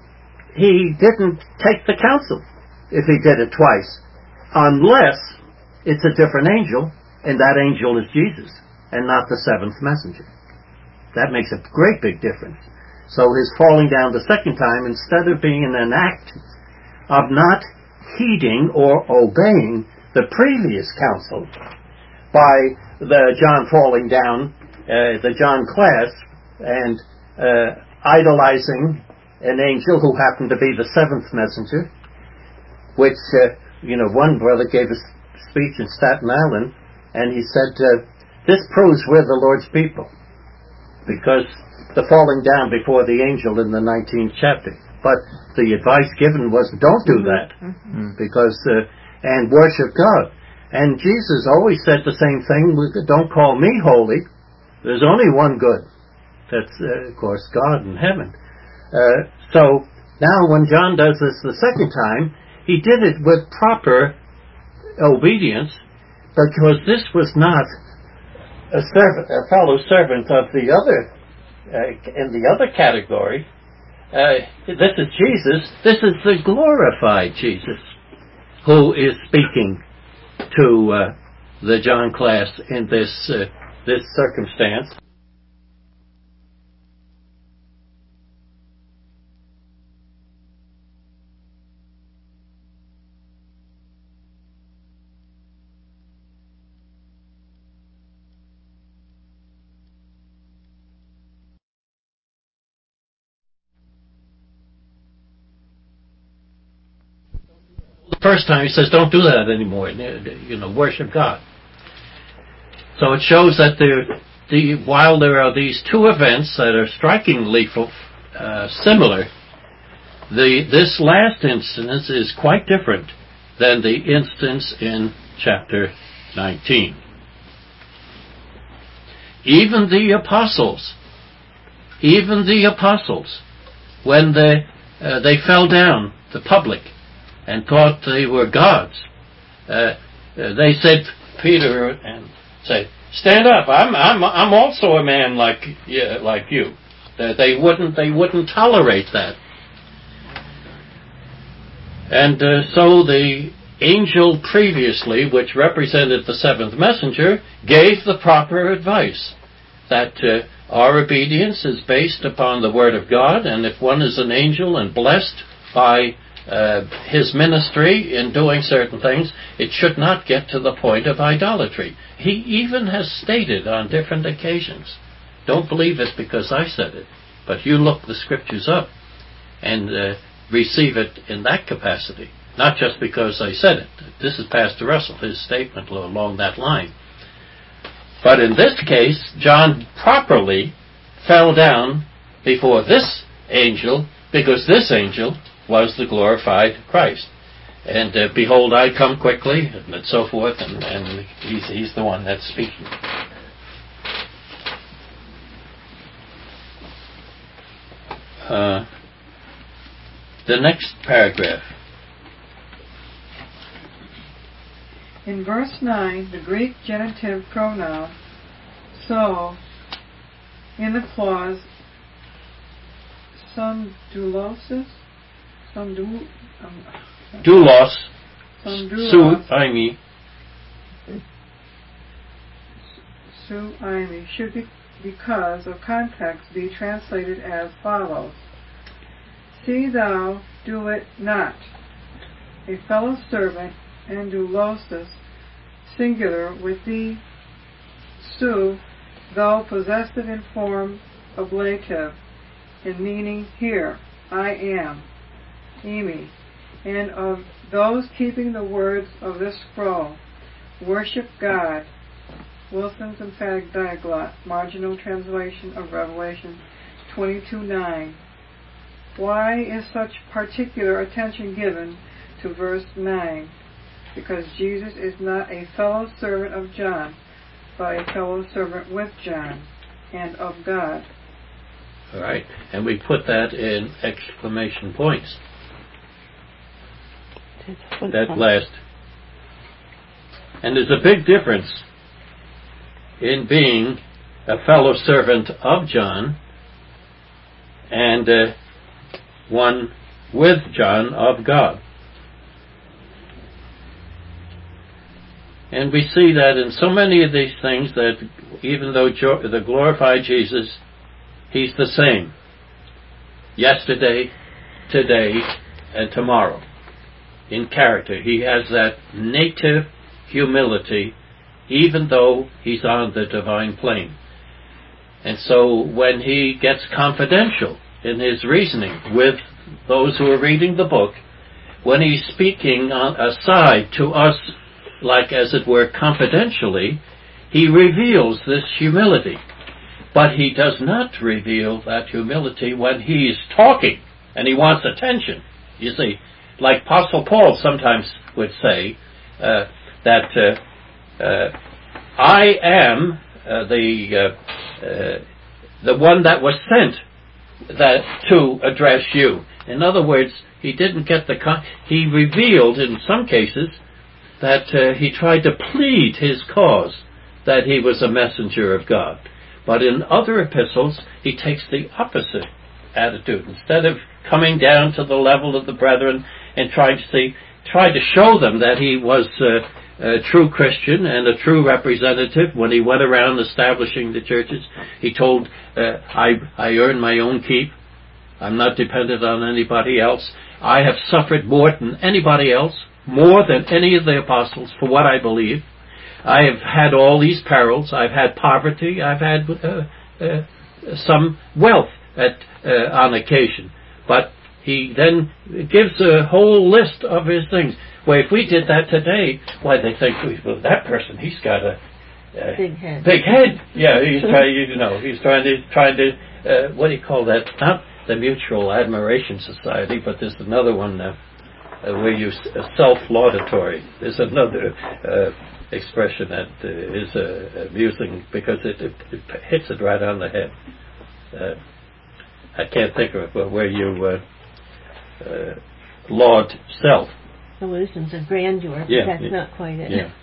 he didn't take the counsel if he did it twice, unless it's a different angel, and that angel is Jesus, and not the seventh messenger. That makes a great big difference. So his falling down the second time, instead of being an act of not heeding or obeying the previous counsel by the John falling down, uh, the John class, and uh, idolizing an angel who happened to be the seventh messenger, which, uh, you know, one brother gave a speech in Staten Island, and he said, uh, this proves we're the Lord's people, because the falling down before the angel in the nineteenth chapter. But the advice given was, don't do that, mm-hmm. because, uh, and worship God. And Jesus always said the same thing, don't call me holy, there's only one good. That's, uh, of course, God in heaven. Uh, so, now when John does this the second time, he did it with proper obedience, because this was not a servant, a fellow servant of the other, uh, in the other category. Uh, this is Jesus. This is the glorified Jesus who is speaking to uh, the John class in this uh, this circumstance. First time he says, don't do that anymore, you know, worship God. So it shows that there, the, while there are these two events that are strikingly uh, similar, the, this last instance is quite different than the instance in chapter nineteen. Even the apostles, even the apostles, when they, uh, they fell down, the public, and thought they were gods. Uh, uh, they said, Peter and said, "Stand up! I'm I'm I'm also a man like yeah, like you." Uh, they wouldn't they wouldn't tolerate that. And uh, so the angel previously, which represented the seventh messenger, gave the proper advice that uh, our obedience is based upon the word of God, and if one is an angel and blessed by Uh, his ministry in doing certain things, it should not get to the point of idolatry. He even has stated on different occasions, don't believe it because I said it, but you look the scriptures up and uh, receive it in that capacity, not just because I said it. This is Pastor Russell, his statement along that line. But in this case, John properly fell down before this angel, because this angel was the glorified Christ. And uh, behold, I come quickly, and so forth, and, and he's, he's the one that's speaking. Uh, the next paragraph. In verse nine, the Greek genitive pronoun, so, in the clause, sundulosis, Sundu, um, doulos, Sundulos, su aimi, su aimi, should be, because of context, be translated as follows. See thou do it not. A fellow servant, andulosus, singular, with thee, su, though possessive in form ablative, in meaning here, I am, Emi, and of those keeping the words of this scroll, worship God. Wilson's Emphatic Diaglott, marginal translation of Revelation twenty-two nine. Why is such particular attention given to verse nine? Because Jesus is not a fellow servant of John, but a fellow servant with John and of God. All right, and we put that in exclamation points. That last. And there's a big difference in being a fellow servant of John and uh, one with John of God. And we see that in so many of these things that even though jo- the glorified Jesus, he's the same yesterday, today, and tomorrow in character. He has that native humility even though he's on the divine plane. And so when he gets confidential in his reasoning with those who are reading the book, when he's speaking on, aside to us, like as it were confidentially, he reveals this humility. But he does not reveal that humility when he's talking and he wants attention. You see, like Apostle Paul sometimes would say uh, that uh, uh, I am uh, the uh, uh, the one that was sent that to address you. In other words, he didn't get the con- he revealed in some cases that uh, he tried to plead his cause, that he was a messenger of God. But in other epistles, he takes the opposite attitude. Instead of coming down to the level of the brethren and trying to see, try to show them that he was uh, a true Christian and a true representative, when he went around establishing the churches, he told, uh, I, I earn my own keep. I'm not dependent on anybody else. I have suffered more than anybody else, more than any of the apostles, for what I believe. I have had all these perils. I've had poverty. I've had uh, uh, some wealth at uh, on occasion. But he then gives a whole list of his things. Well, if we did that today, why, they think, well, that person, he's got a, a big head. Big head. Yeah, he's trying. You know, he's trying to trying to. Uh, what do you call that? Not the Mutual Admiration Society, but there's another one uh, uh, where you uh, self-laudatory. There's another uh, expression that uh, is uh, amusing because it, it, it hits it right on the head. Uh, I can't think of it, but where you uh, uh, laud self. Illusions of grandeur, but yeah, that's yeah, not quite it. Yeah.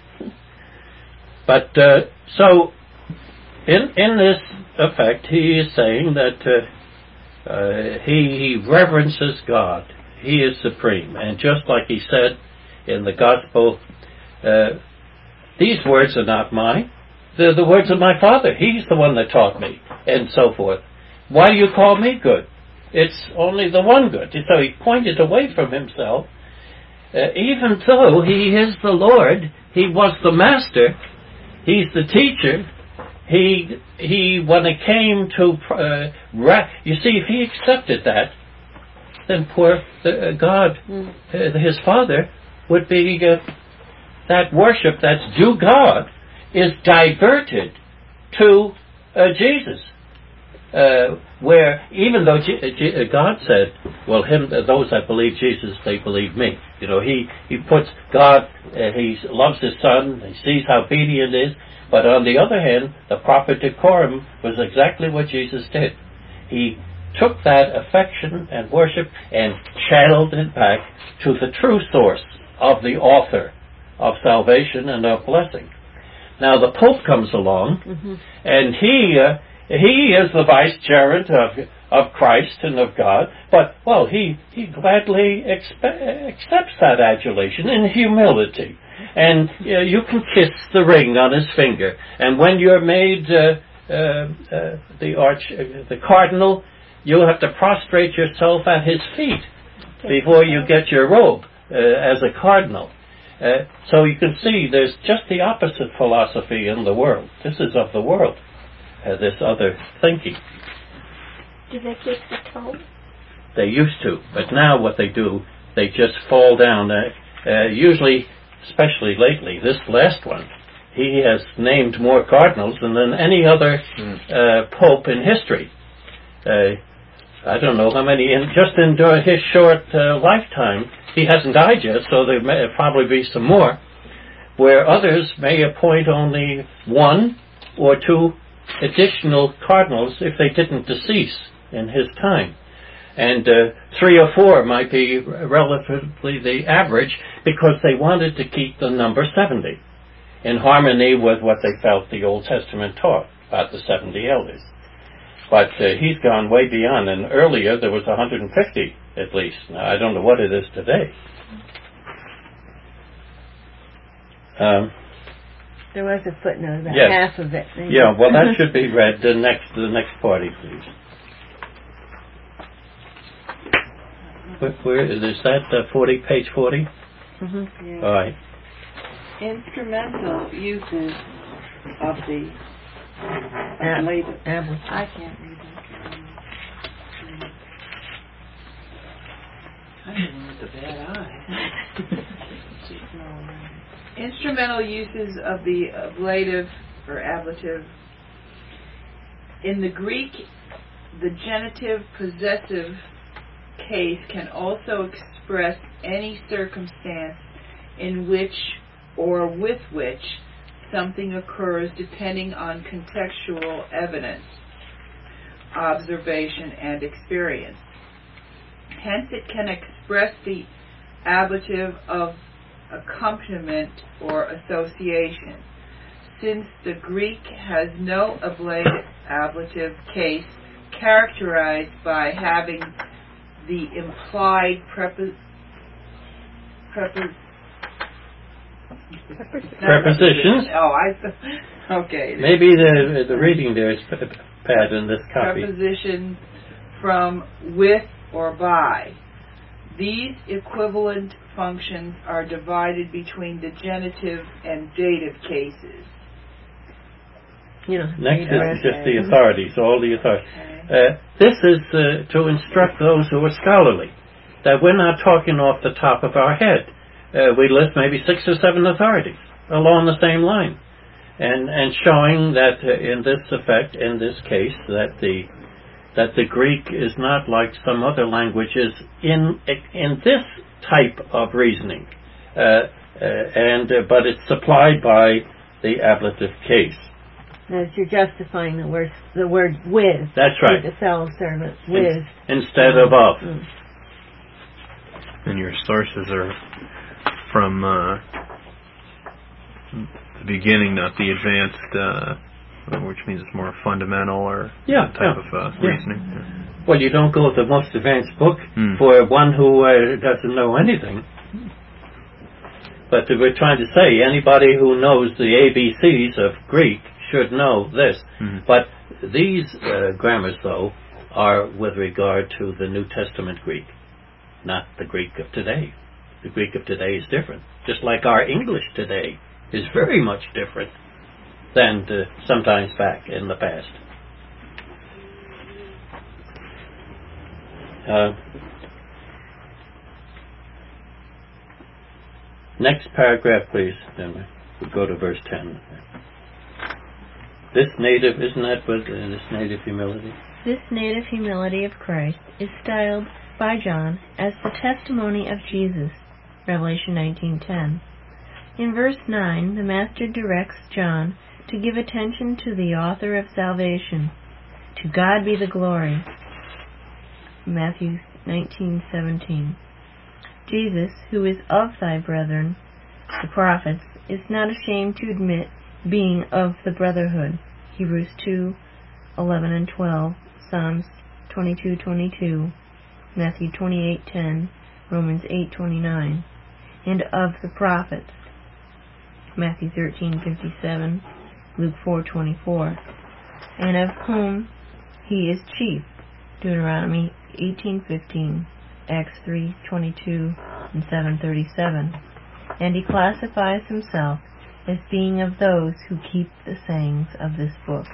But uh, so, in in this effect, he is saying that uh, uh, he he reverences God. He is supreme, and just like he said in the gospel, uh, these words are not mine; they're the words of my Father. He's the one that taught me, and so forth. Why do you call me good? It's only the one good. So he pointed away from himself. Uh, even though he is the Lord, he was the master, he's the teacher, he, he when it came to, uh, ra- you see, if he accepted that, then poor uh, God, mm. uh, his Father, would be, uh, that worship that's due God is diverted to uh, Jesus. Uh, where even though G- G- God said, well, him, those that believe Jesus, they believe me. You know, he, he puts God, uh, he loves his Son, he sees how obedient it is, but on the other hand, the proper decorum was exactly what Jesus did. He took that affection and worship and channeled it back to the true source of the author of salvation and of blessing. Now the Pope comes along, mm-hmm. and he... Uh, He is the vicegerent of of Christ and of God, but, well, he, he gladly expe- accepts that adulation in humility. And uh, you can kiss the ring on his finger. And when you're made uh, uh, uh, the arch, uh, the cardinal, you have to prostrate yourself at his feet before you get your robe uh, as a cardinal. Uh, so you can see there's just the opposite philosophy in the world. This is of the world, uh, this other thinking. Do they kiss the toe? They used to, but now what they do, they just fall down. Uh, uh, usually, especially lately, this last one, he has named more cardinals than, than any other uh, pope in history. Uh, I don't know how many, in, just in during his short uh, lifetime. He hasn't died yet, so there may probably be some more, where others may appoint only one or two additional cardinals if they didn't decease in his time. And uh, three or four might be relatively the average because they wanted to keep the number seventy in harmony with what they felt the Old Testament taught about the seventy elders. But uh, he's gone way beyond, and earlier there was one hundred fifty at least. Now, I don't know what it is today. Um, there was a footnote about yes. half of it. Maybe. Yeah, well, that should be read. The next, the next party, please. Where, where is that? Uh, forty, page forty. Mm-hmm. Yeah. All right. Instrumental uses of the Ab- label. Ab- I can't read that. I don't know with a bad eye. Instrumental uses of the ablative or ablative. In the Greek, the genitive possessive case can also express any circumstance in which or with which something occurs depending on contextual evidence, observation, and experience. Hence, it can express the ablative of accompaniment or association. Since the Greek has no ablative, ablative case characterized by having the implied prepo- prepo- prepositions. Oh, I okay. Maybe the the reading there is bad in this copy. Prepositions from with or by. These equivalent functions are divided between the genitive and dative cases. You know, Next is just the authorities, all the authorities. Uh, this is uh, to instruct those who are scholarly, that we're not talking off the top of our head. Uh, we list maybe six or seven authorities along the same line, and and showing that uh, in this effect, in this case, that the that the Greek is not like some other languages in in this type of reasoning, uh, uh, and uh, but it's supplied by the ablative case. As you're justifying the word the word with. That's right. With the fellow servant with In, instead of of. Mm. And your sources are from uh, the beginning, not the advanced. Uh, which means it's more fundamental or yeah, type yeah. of uh, yeah. reasoning. Yeah. Well, you don't go with the most advanced book mm. for one who uh, doesn't know anything. But we're trying to say anybody who knows the A B Cs of Greek should know this. Mm. But these uh, grammars, though, are with regard to the New Testament Greek, not the Greek of today. The Greek of today is different, just like our English today is very much different than to sometimes back in the past. Uh, next paragraph, please. Then we go to verse ten. This native, isn't that what uh, this native humility? This native humility of Christ is styled by John as the testimony of Jesus, Revelation nineteen ten. In verse nine, the Master directs John to give attention to the author of salvation. To God be the glory. Matthew nineteen seventeen. Jesus, who is of thy brethren, the prophets, is not ashamed to admit being of the brotherhood. Hebrews two eleven and twelve, Psalms twenty-two twenty-two, Matthew twenty-eight ten, Romans eight twenty-nine, and of the prophets. Matthew thirteen fifty-seven, Luke four twenty-four, and of whom he is chief. Deuteronomy eighteen fifteen, Acts three twenty-two, and seven thirty-seven. And he classifies himself as being of those who keep the sayings of this book.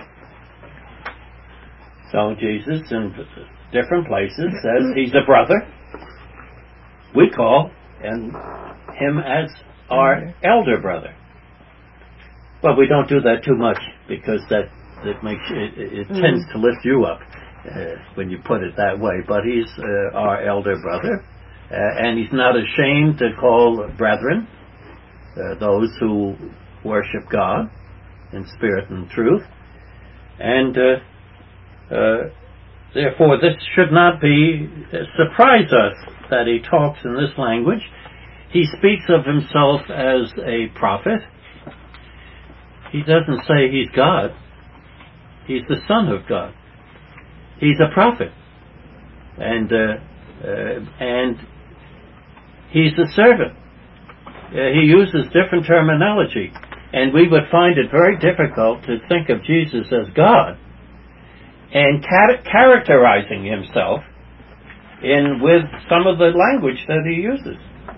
So Jesus, in different places, says he's a brother. We call and him as our elder brother. But we don't do that too much, because that, that makes it, it mm. tends to lift you up uh, when you put it that way. But he's uh, our elder brother, uh, and he's not ashamed to call brethren uh, those who worship God in spirit and truth. And uh, uh, therefore, this should not be uh, surprise us that he talks in this language. He speaks of himself as a prophet. He doesn't say he's God. He's the Son of God. He's a prophet. And uh, uh, and he's a servant. Uh, he uses different terminology. And we would find it very difficult to think of Jesus as God and cat- characterizing himself in with some of the language that he uses,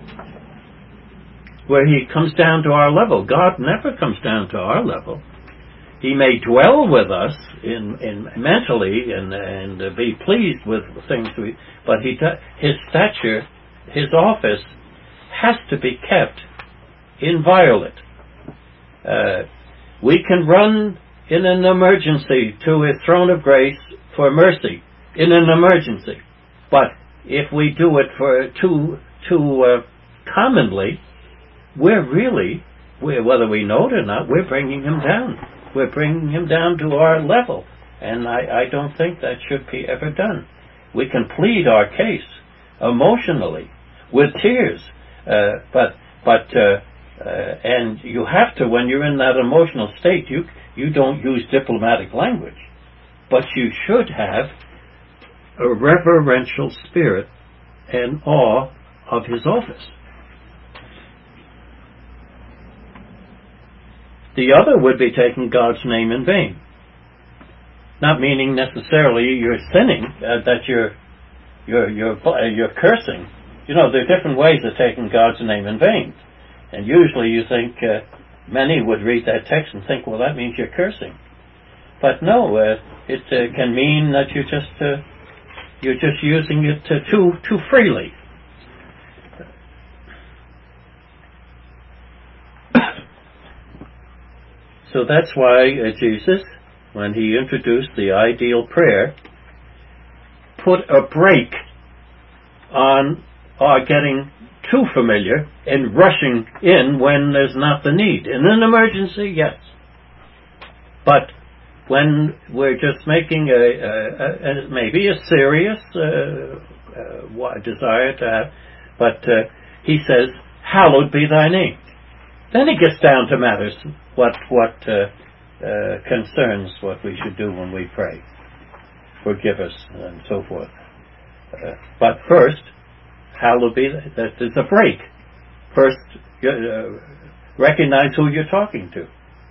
where he comes down to our level. God never comes down to our level. He may dwell with us in, in mentally and and uh, be pleased with things we, but he his stature, his office, has to be kept inviolate. Uh, we can run in an emergency to his throne of grace for mercy in an emergency, but if we do it for too too uh, commonly, we're really, we're, whether we know it or not, we're bringing him down. We're bringing him down to our level. And I, I don't think that should be ever done. We can plead our case emotionally, with tears, uh, but, but, uh, uh, and you have to, when you're in that emotional state, you, you don't use diplomatic language. But you should have a reverential spirit and awe of his office. The other would be taking God's name in vain. Not meaning necessarily you're sinning, uh, that you're, you're, you're, uh, you're cursing. You know, there are different ways of taking God's name in vain. And usually you think, uh, many would read that text and think, well, that means you're cursing. But no, uh, it uh, can mean that you're just, uh, you're just using it uh, too, too freely. So that's why uh, Jesus, when he introduced the ideal prayer, put a break on our getting too familiar and rushing in when there's not the need. In an emergency, yes. But when we're just making a, a, a, a maybe a serious uh, uh, desire to have, but uh, he says, hallowed be thy name. Then he gets down to matters, what what uh, uh, concerns what we should do when we pray. Forgive us, and so forth. Uh, but first, hallowed be thy, that there's a break. First, uh, recognize who you're talking to.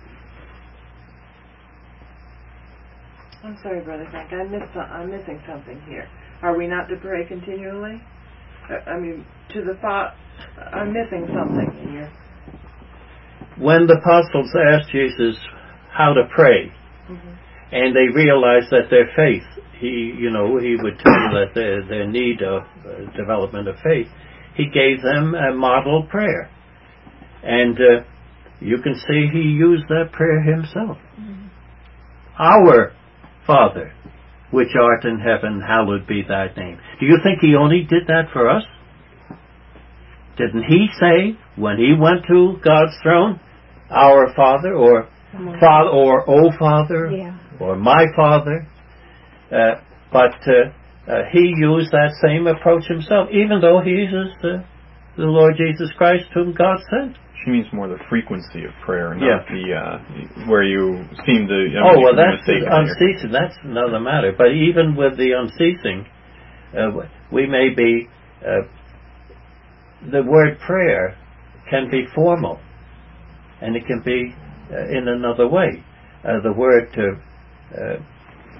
I'm sorry, Brother Frank, I missed, I'm missing something here. Are we not to pray continually? I mean, to the thought, I'm missing something here. When the apostles asked Jesus how to pray, mm-hmm. and they realized that their faith, he, you know, he would tell you that their, their need of uh, development of faith, he gave them a model prayer. And uh, you can see he used that prayer himself. Mm-hmm. Our Father, which art in heaven, hallowed be thy name. Do you think he only did that for us? Didn't he say, when he went to God's throne, our Father, or Father, or O Father, yeah. or my Father? Uh, but uh, uh, he used that same approach himself, even though he is uh, the Lord Jesus Christ whom God sent. She means more the frequency of prayer, not yeah. the uh, where you seem to. I mean, oh well, that's unceasing. That's another matter. But even with the unceasing, uh, we may be. Uh, the word prayer can be formal, and it can be uh, in another way. Uh, the word to uh,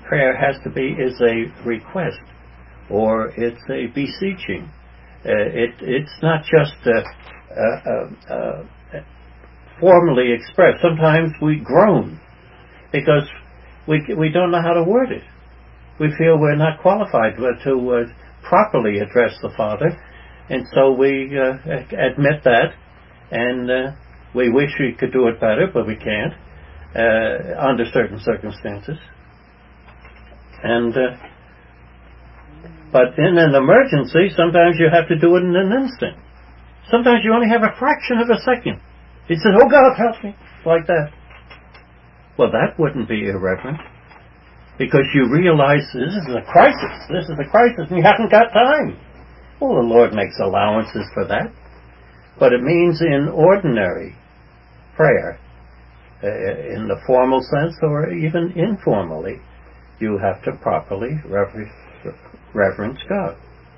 prayer has to be is a request, or it's a beseeching. Uh, it, it's not just uh, uh, uh, uh, formally expressed. Sometimes we groan because we we don't know how to word it. We feel we're not qualified to uh, properly address the Father, and so we uh, admit that, and uh, we wish we could do it better, but we can't uh, under certain circumstances. And uh, but in an emergency, sometimes you have to do it in an instant. Sometimes you only have a fraction of a second. He says, "Oh God, help me," like that. Well, that wouldn't be irreverent, because you realize this is a crisis. This is a crisis, and you haven't got time. Well, the Lord makes allowances for that, but it means in ordinary prayer, uh, in the formal sense or even informally, you have to properly rever- reverence God.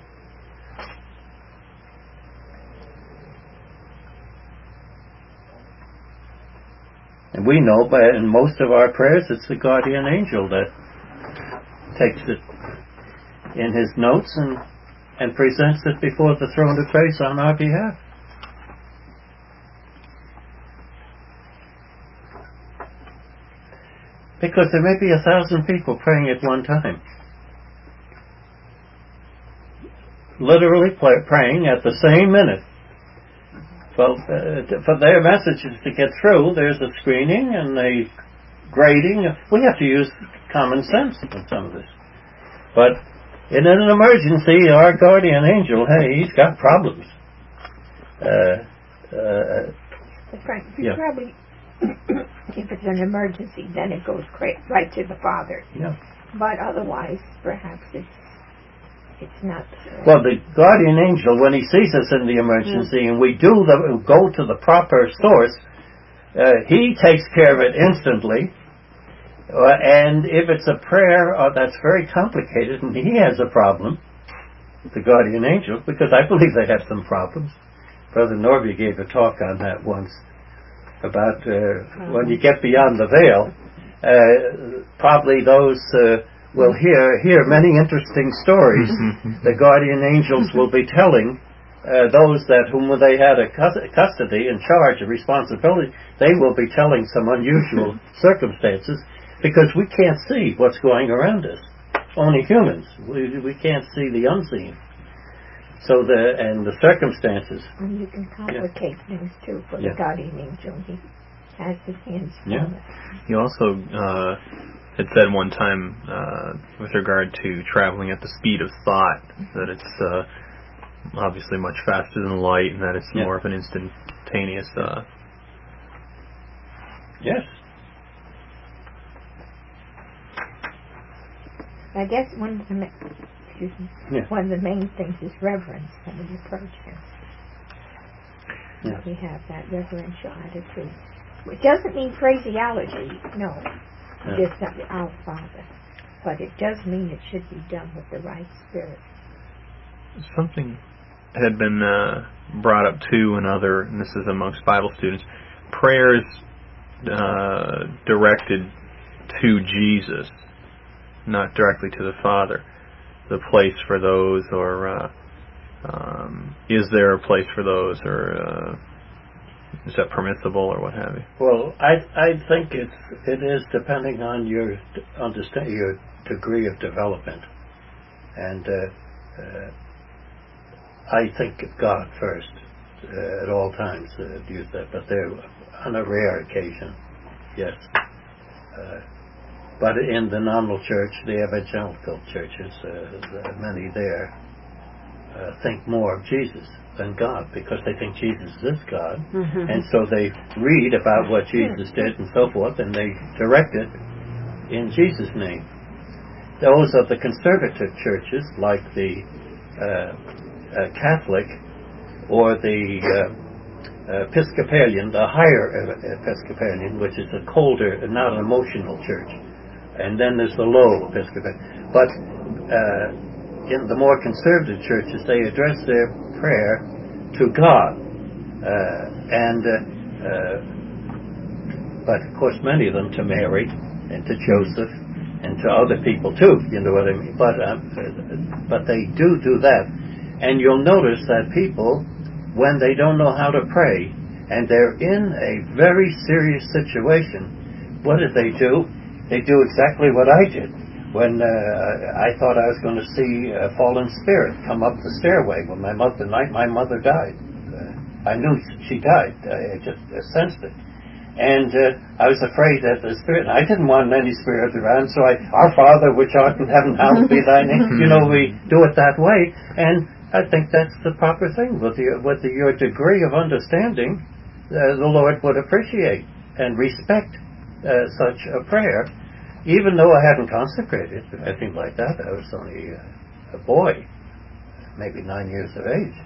And we know by in most of our prayers it's the guardian angel that takes it in his notes and, and presents it before the throne of grace on our behalf. Because there may be a thousand people praying at one time. Literally play, praying at the same minute. Well, uh, for their messages to get through, there's a screening and a grading. We have to use common sense in some of this. But in an emergency, our guardian angel, hey, he's got problems. Uh, uh, Frank, you yeah. probably, if it's an emergency, then it goes right to the Father. Yeah. But otherwise, perhaps it's it's not. Uh, well, the guardian angel, when he sees us in the emergency, mm. and we do the go to the proper source, uh, he takes care of it instantly. Uh, and if it's a prayer uh, that's very complicated, and he has a problem, the guardian angel, because I believe they have some problems. Brother Norby gave a talk on that once about uh, when you get beyond the veil, uh, probably those uh, will hear hear many interesting stories. The guardian angels will be telling uh, those that whom they had a custody and charge and responsibility. They will be telling some unusual circumstances, because we can't see what's going around us. Only humans. We we can't see the unseen. So the and the circumstances. And you can complicate yeah. things too for yeah. the guardian angel. He has his hands full. Yeah. He also uh, had said one time uh, with regard to traveling at the speed of thought that it's uh, obviously much faster than light, and that it's yeah. more of an instantaneous. Uh, yes. I guess one of the ma- excuse me, yeah. one of the main things is reverence when we approach him. Yeah. We have that reverential attitude, which doesn't mean phraseology, no, yeah. just our Father, but it does mean it should be done with the right spirit. Something had been uh, brought up too, and other, and this is amongst Bible students, prayers uh, directed to Jesus, not directly to the Father. The place for those, or uh, um, is there a place for those, or uh, is that permissible, or what have you? Well, I I think it's it is depending on your understand your degree of development, and uh, uh, I think of God first uh, at all times. Uh, use that, but there on a rare occasion, yes. Uh, But in the nominal church, the evangelical churches, uh, many there uh, think more of Jesus than God, because they think Jesus is God. Mm-hmm. And so they read about what Jesus did and so forth, and they direct it in Jesus' name. Those of the conservative churches, like the uh, uh, Catholic or the uh, Episcopalian, the higher Episcopalian, which is a colder, not an emotional church. And then there's the low Episcopalian. But uh, in the more conservative churches, they address their prayer to God. Uh, and uh, uh, but of course, many of them to Mary and to Joseph and and to other people too. You know what I mean? But um, but they do do that, and you'll notice that people, when they don't know how to pray and they're in a very serious situation, what did they do? They do exactly what I did when uh, I thought I was going to see a fallen spirit come up the stairway when my mother, the night my mother died. Uh, I knew she died. I just uh, sensed it. And uh, I was afraid that the spirit, I didn't want any spirits around, so I, our Father which art in heaven, hallowed be thy name. You know, we do it that way, and I think that's the proper thing. With, the, with the, your degree of understanding, uh, the Lord would appreciate and respect uh, such a prayer, even though I hadn't consecrated or anything like that. I was only uh, a boy, maybe nine years of age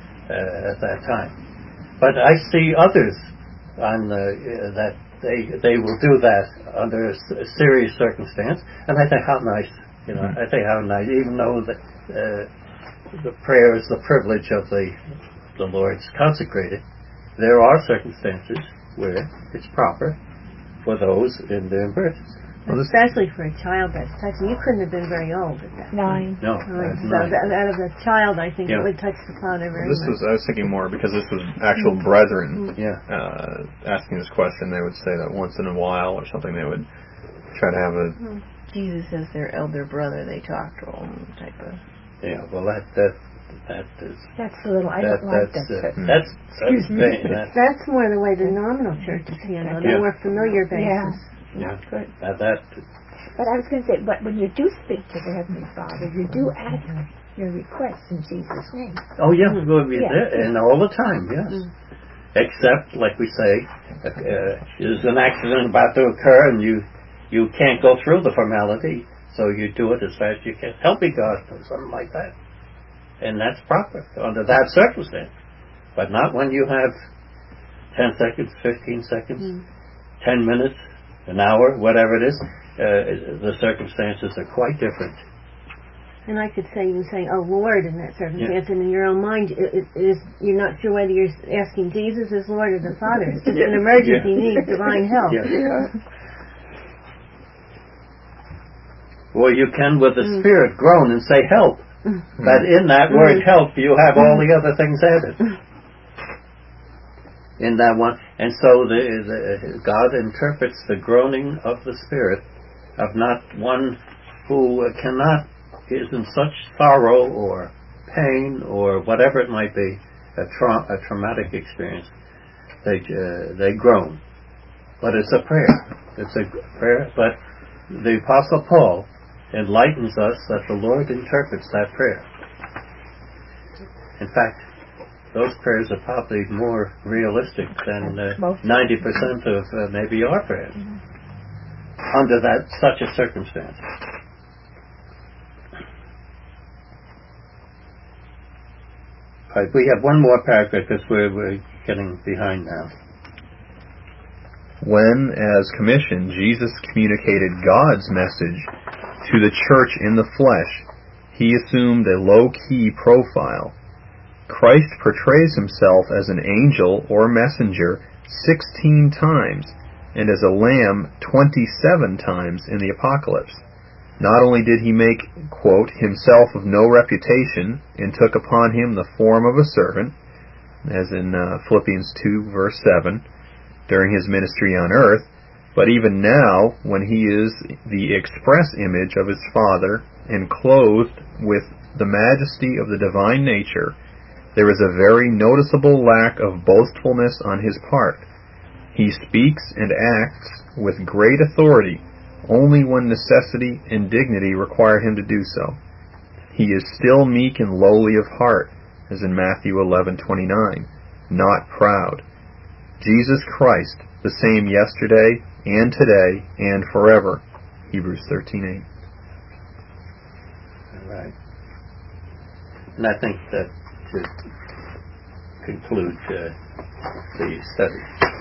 uh, at that time. But I see others on uh, that they they will do that under a, a serious circumstance, and I think how nice, you know. Mm-hmm. I think how nice, even though the uh, the prayer is the privilege of the the Lord's consecrated, there are circumstances where it's proper for those in their birth. Well, especially for a child that's touching. You couldn't have been very old at that. Nine. No, nine. So nine. that, out of a child, I think yeah. it would touch the Father very this much. Was, I was thinking more because this was actual mm-hmm. brethren yeah. uh, asking this question. They would say that once in a while or something they would try to have a... Well, Jesus as their elder brother, they talk to him type of... Yeah, well that... that That is, that's a little. I that, don't like that's, that. Uh, mm. That's excuse that's, me. That's, that's more the way the nominal churches handle it, yeah. a more familiar basis. Yeah, yeah. Good. That, that. But I was going to say, but when you do speak to the Heavenly Father, you do ask your requests in Jesus' name. Oh yeah, mm. we'll be yeah. there, and all the time, yes. Mm. Except, like we say, uh, there's an accident about to occur, and you you can't go through the formality, so you do it as fast as you can. Help me, God, or something like that. And that's proper under that circumstance. But not when you have ten seconds, fifteen seconds, mm. ten minutes, an hour, whatever it is. Uh, the circumstances are quite different. And I could say, you saying, oh Lord, in that circumstance, yeah. and in your own mind, it, it is, you're not sure whether you're asking Jesus as Lord or the Father. It's just an emergency yeah. need, divine help. Yeah. Yeah. Or you can, with the mm. Spirit, groan and say, help. Mm. But in that mm. word help, you have all the other things added. Mm. In that one. And so the, the, God interprets the groaning of the Spirit of not one who cannot, is in such sorrow or pain or whatever it might be, a, tra- a traumatic experience. They uh, they groan. But it's a prayer. It's a prayer. But the Apostle Paul enlightens us that the Lord interprets that prayer. In fact, those prayers are probably more realistic than uh, ninety percent of uh, maybe our prayers mm-hmm. under that such a circumstance. Right, we have one more paragraph because we're, we're getting behind now. When, as commissioned, Jesus communicated God's message to the church in the flesh, he assumed a low-key profile. Christ portrays himself as an angel or messenger sixteen times, and as a lamb twenty-seven times in the Apocalypse. Not only did he make, quote, himself of no reputation, and took upon him the form of a servant, as in uh, Philippians two, verse seven, during his ministry on earth, but even now, when he is the express image of his Father, and clothed with the majesty of the divine nature, there is a very noticeable lack of boastfulness on his part. He speaks and acts with great authority only when necessity and dignity require him to do so. He is still meek and lowly of heart, as in Matthew eleven twenty-nine, not proud. Jesus Christ, the same yesterday and today and forever. Hebrews thirteen eight. All right. And I think that to conclude uh, the study.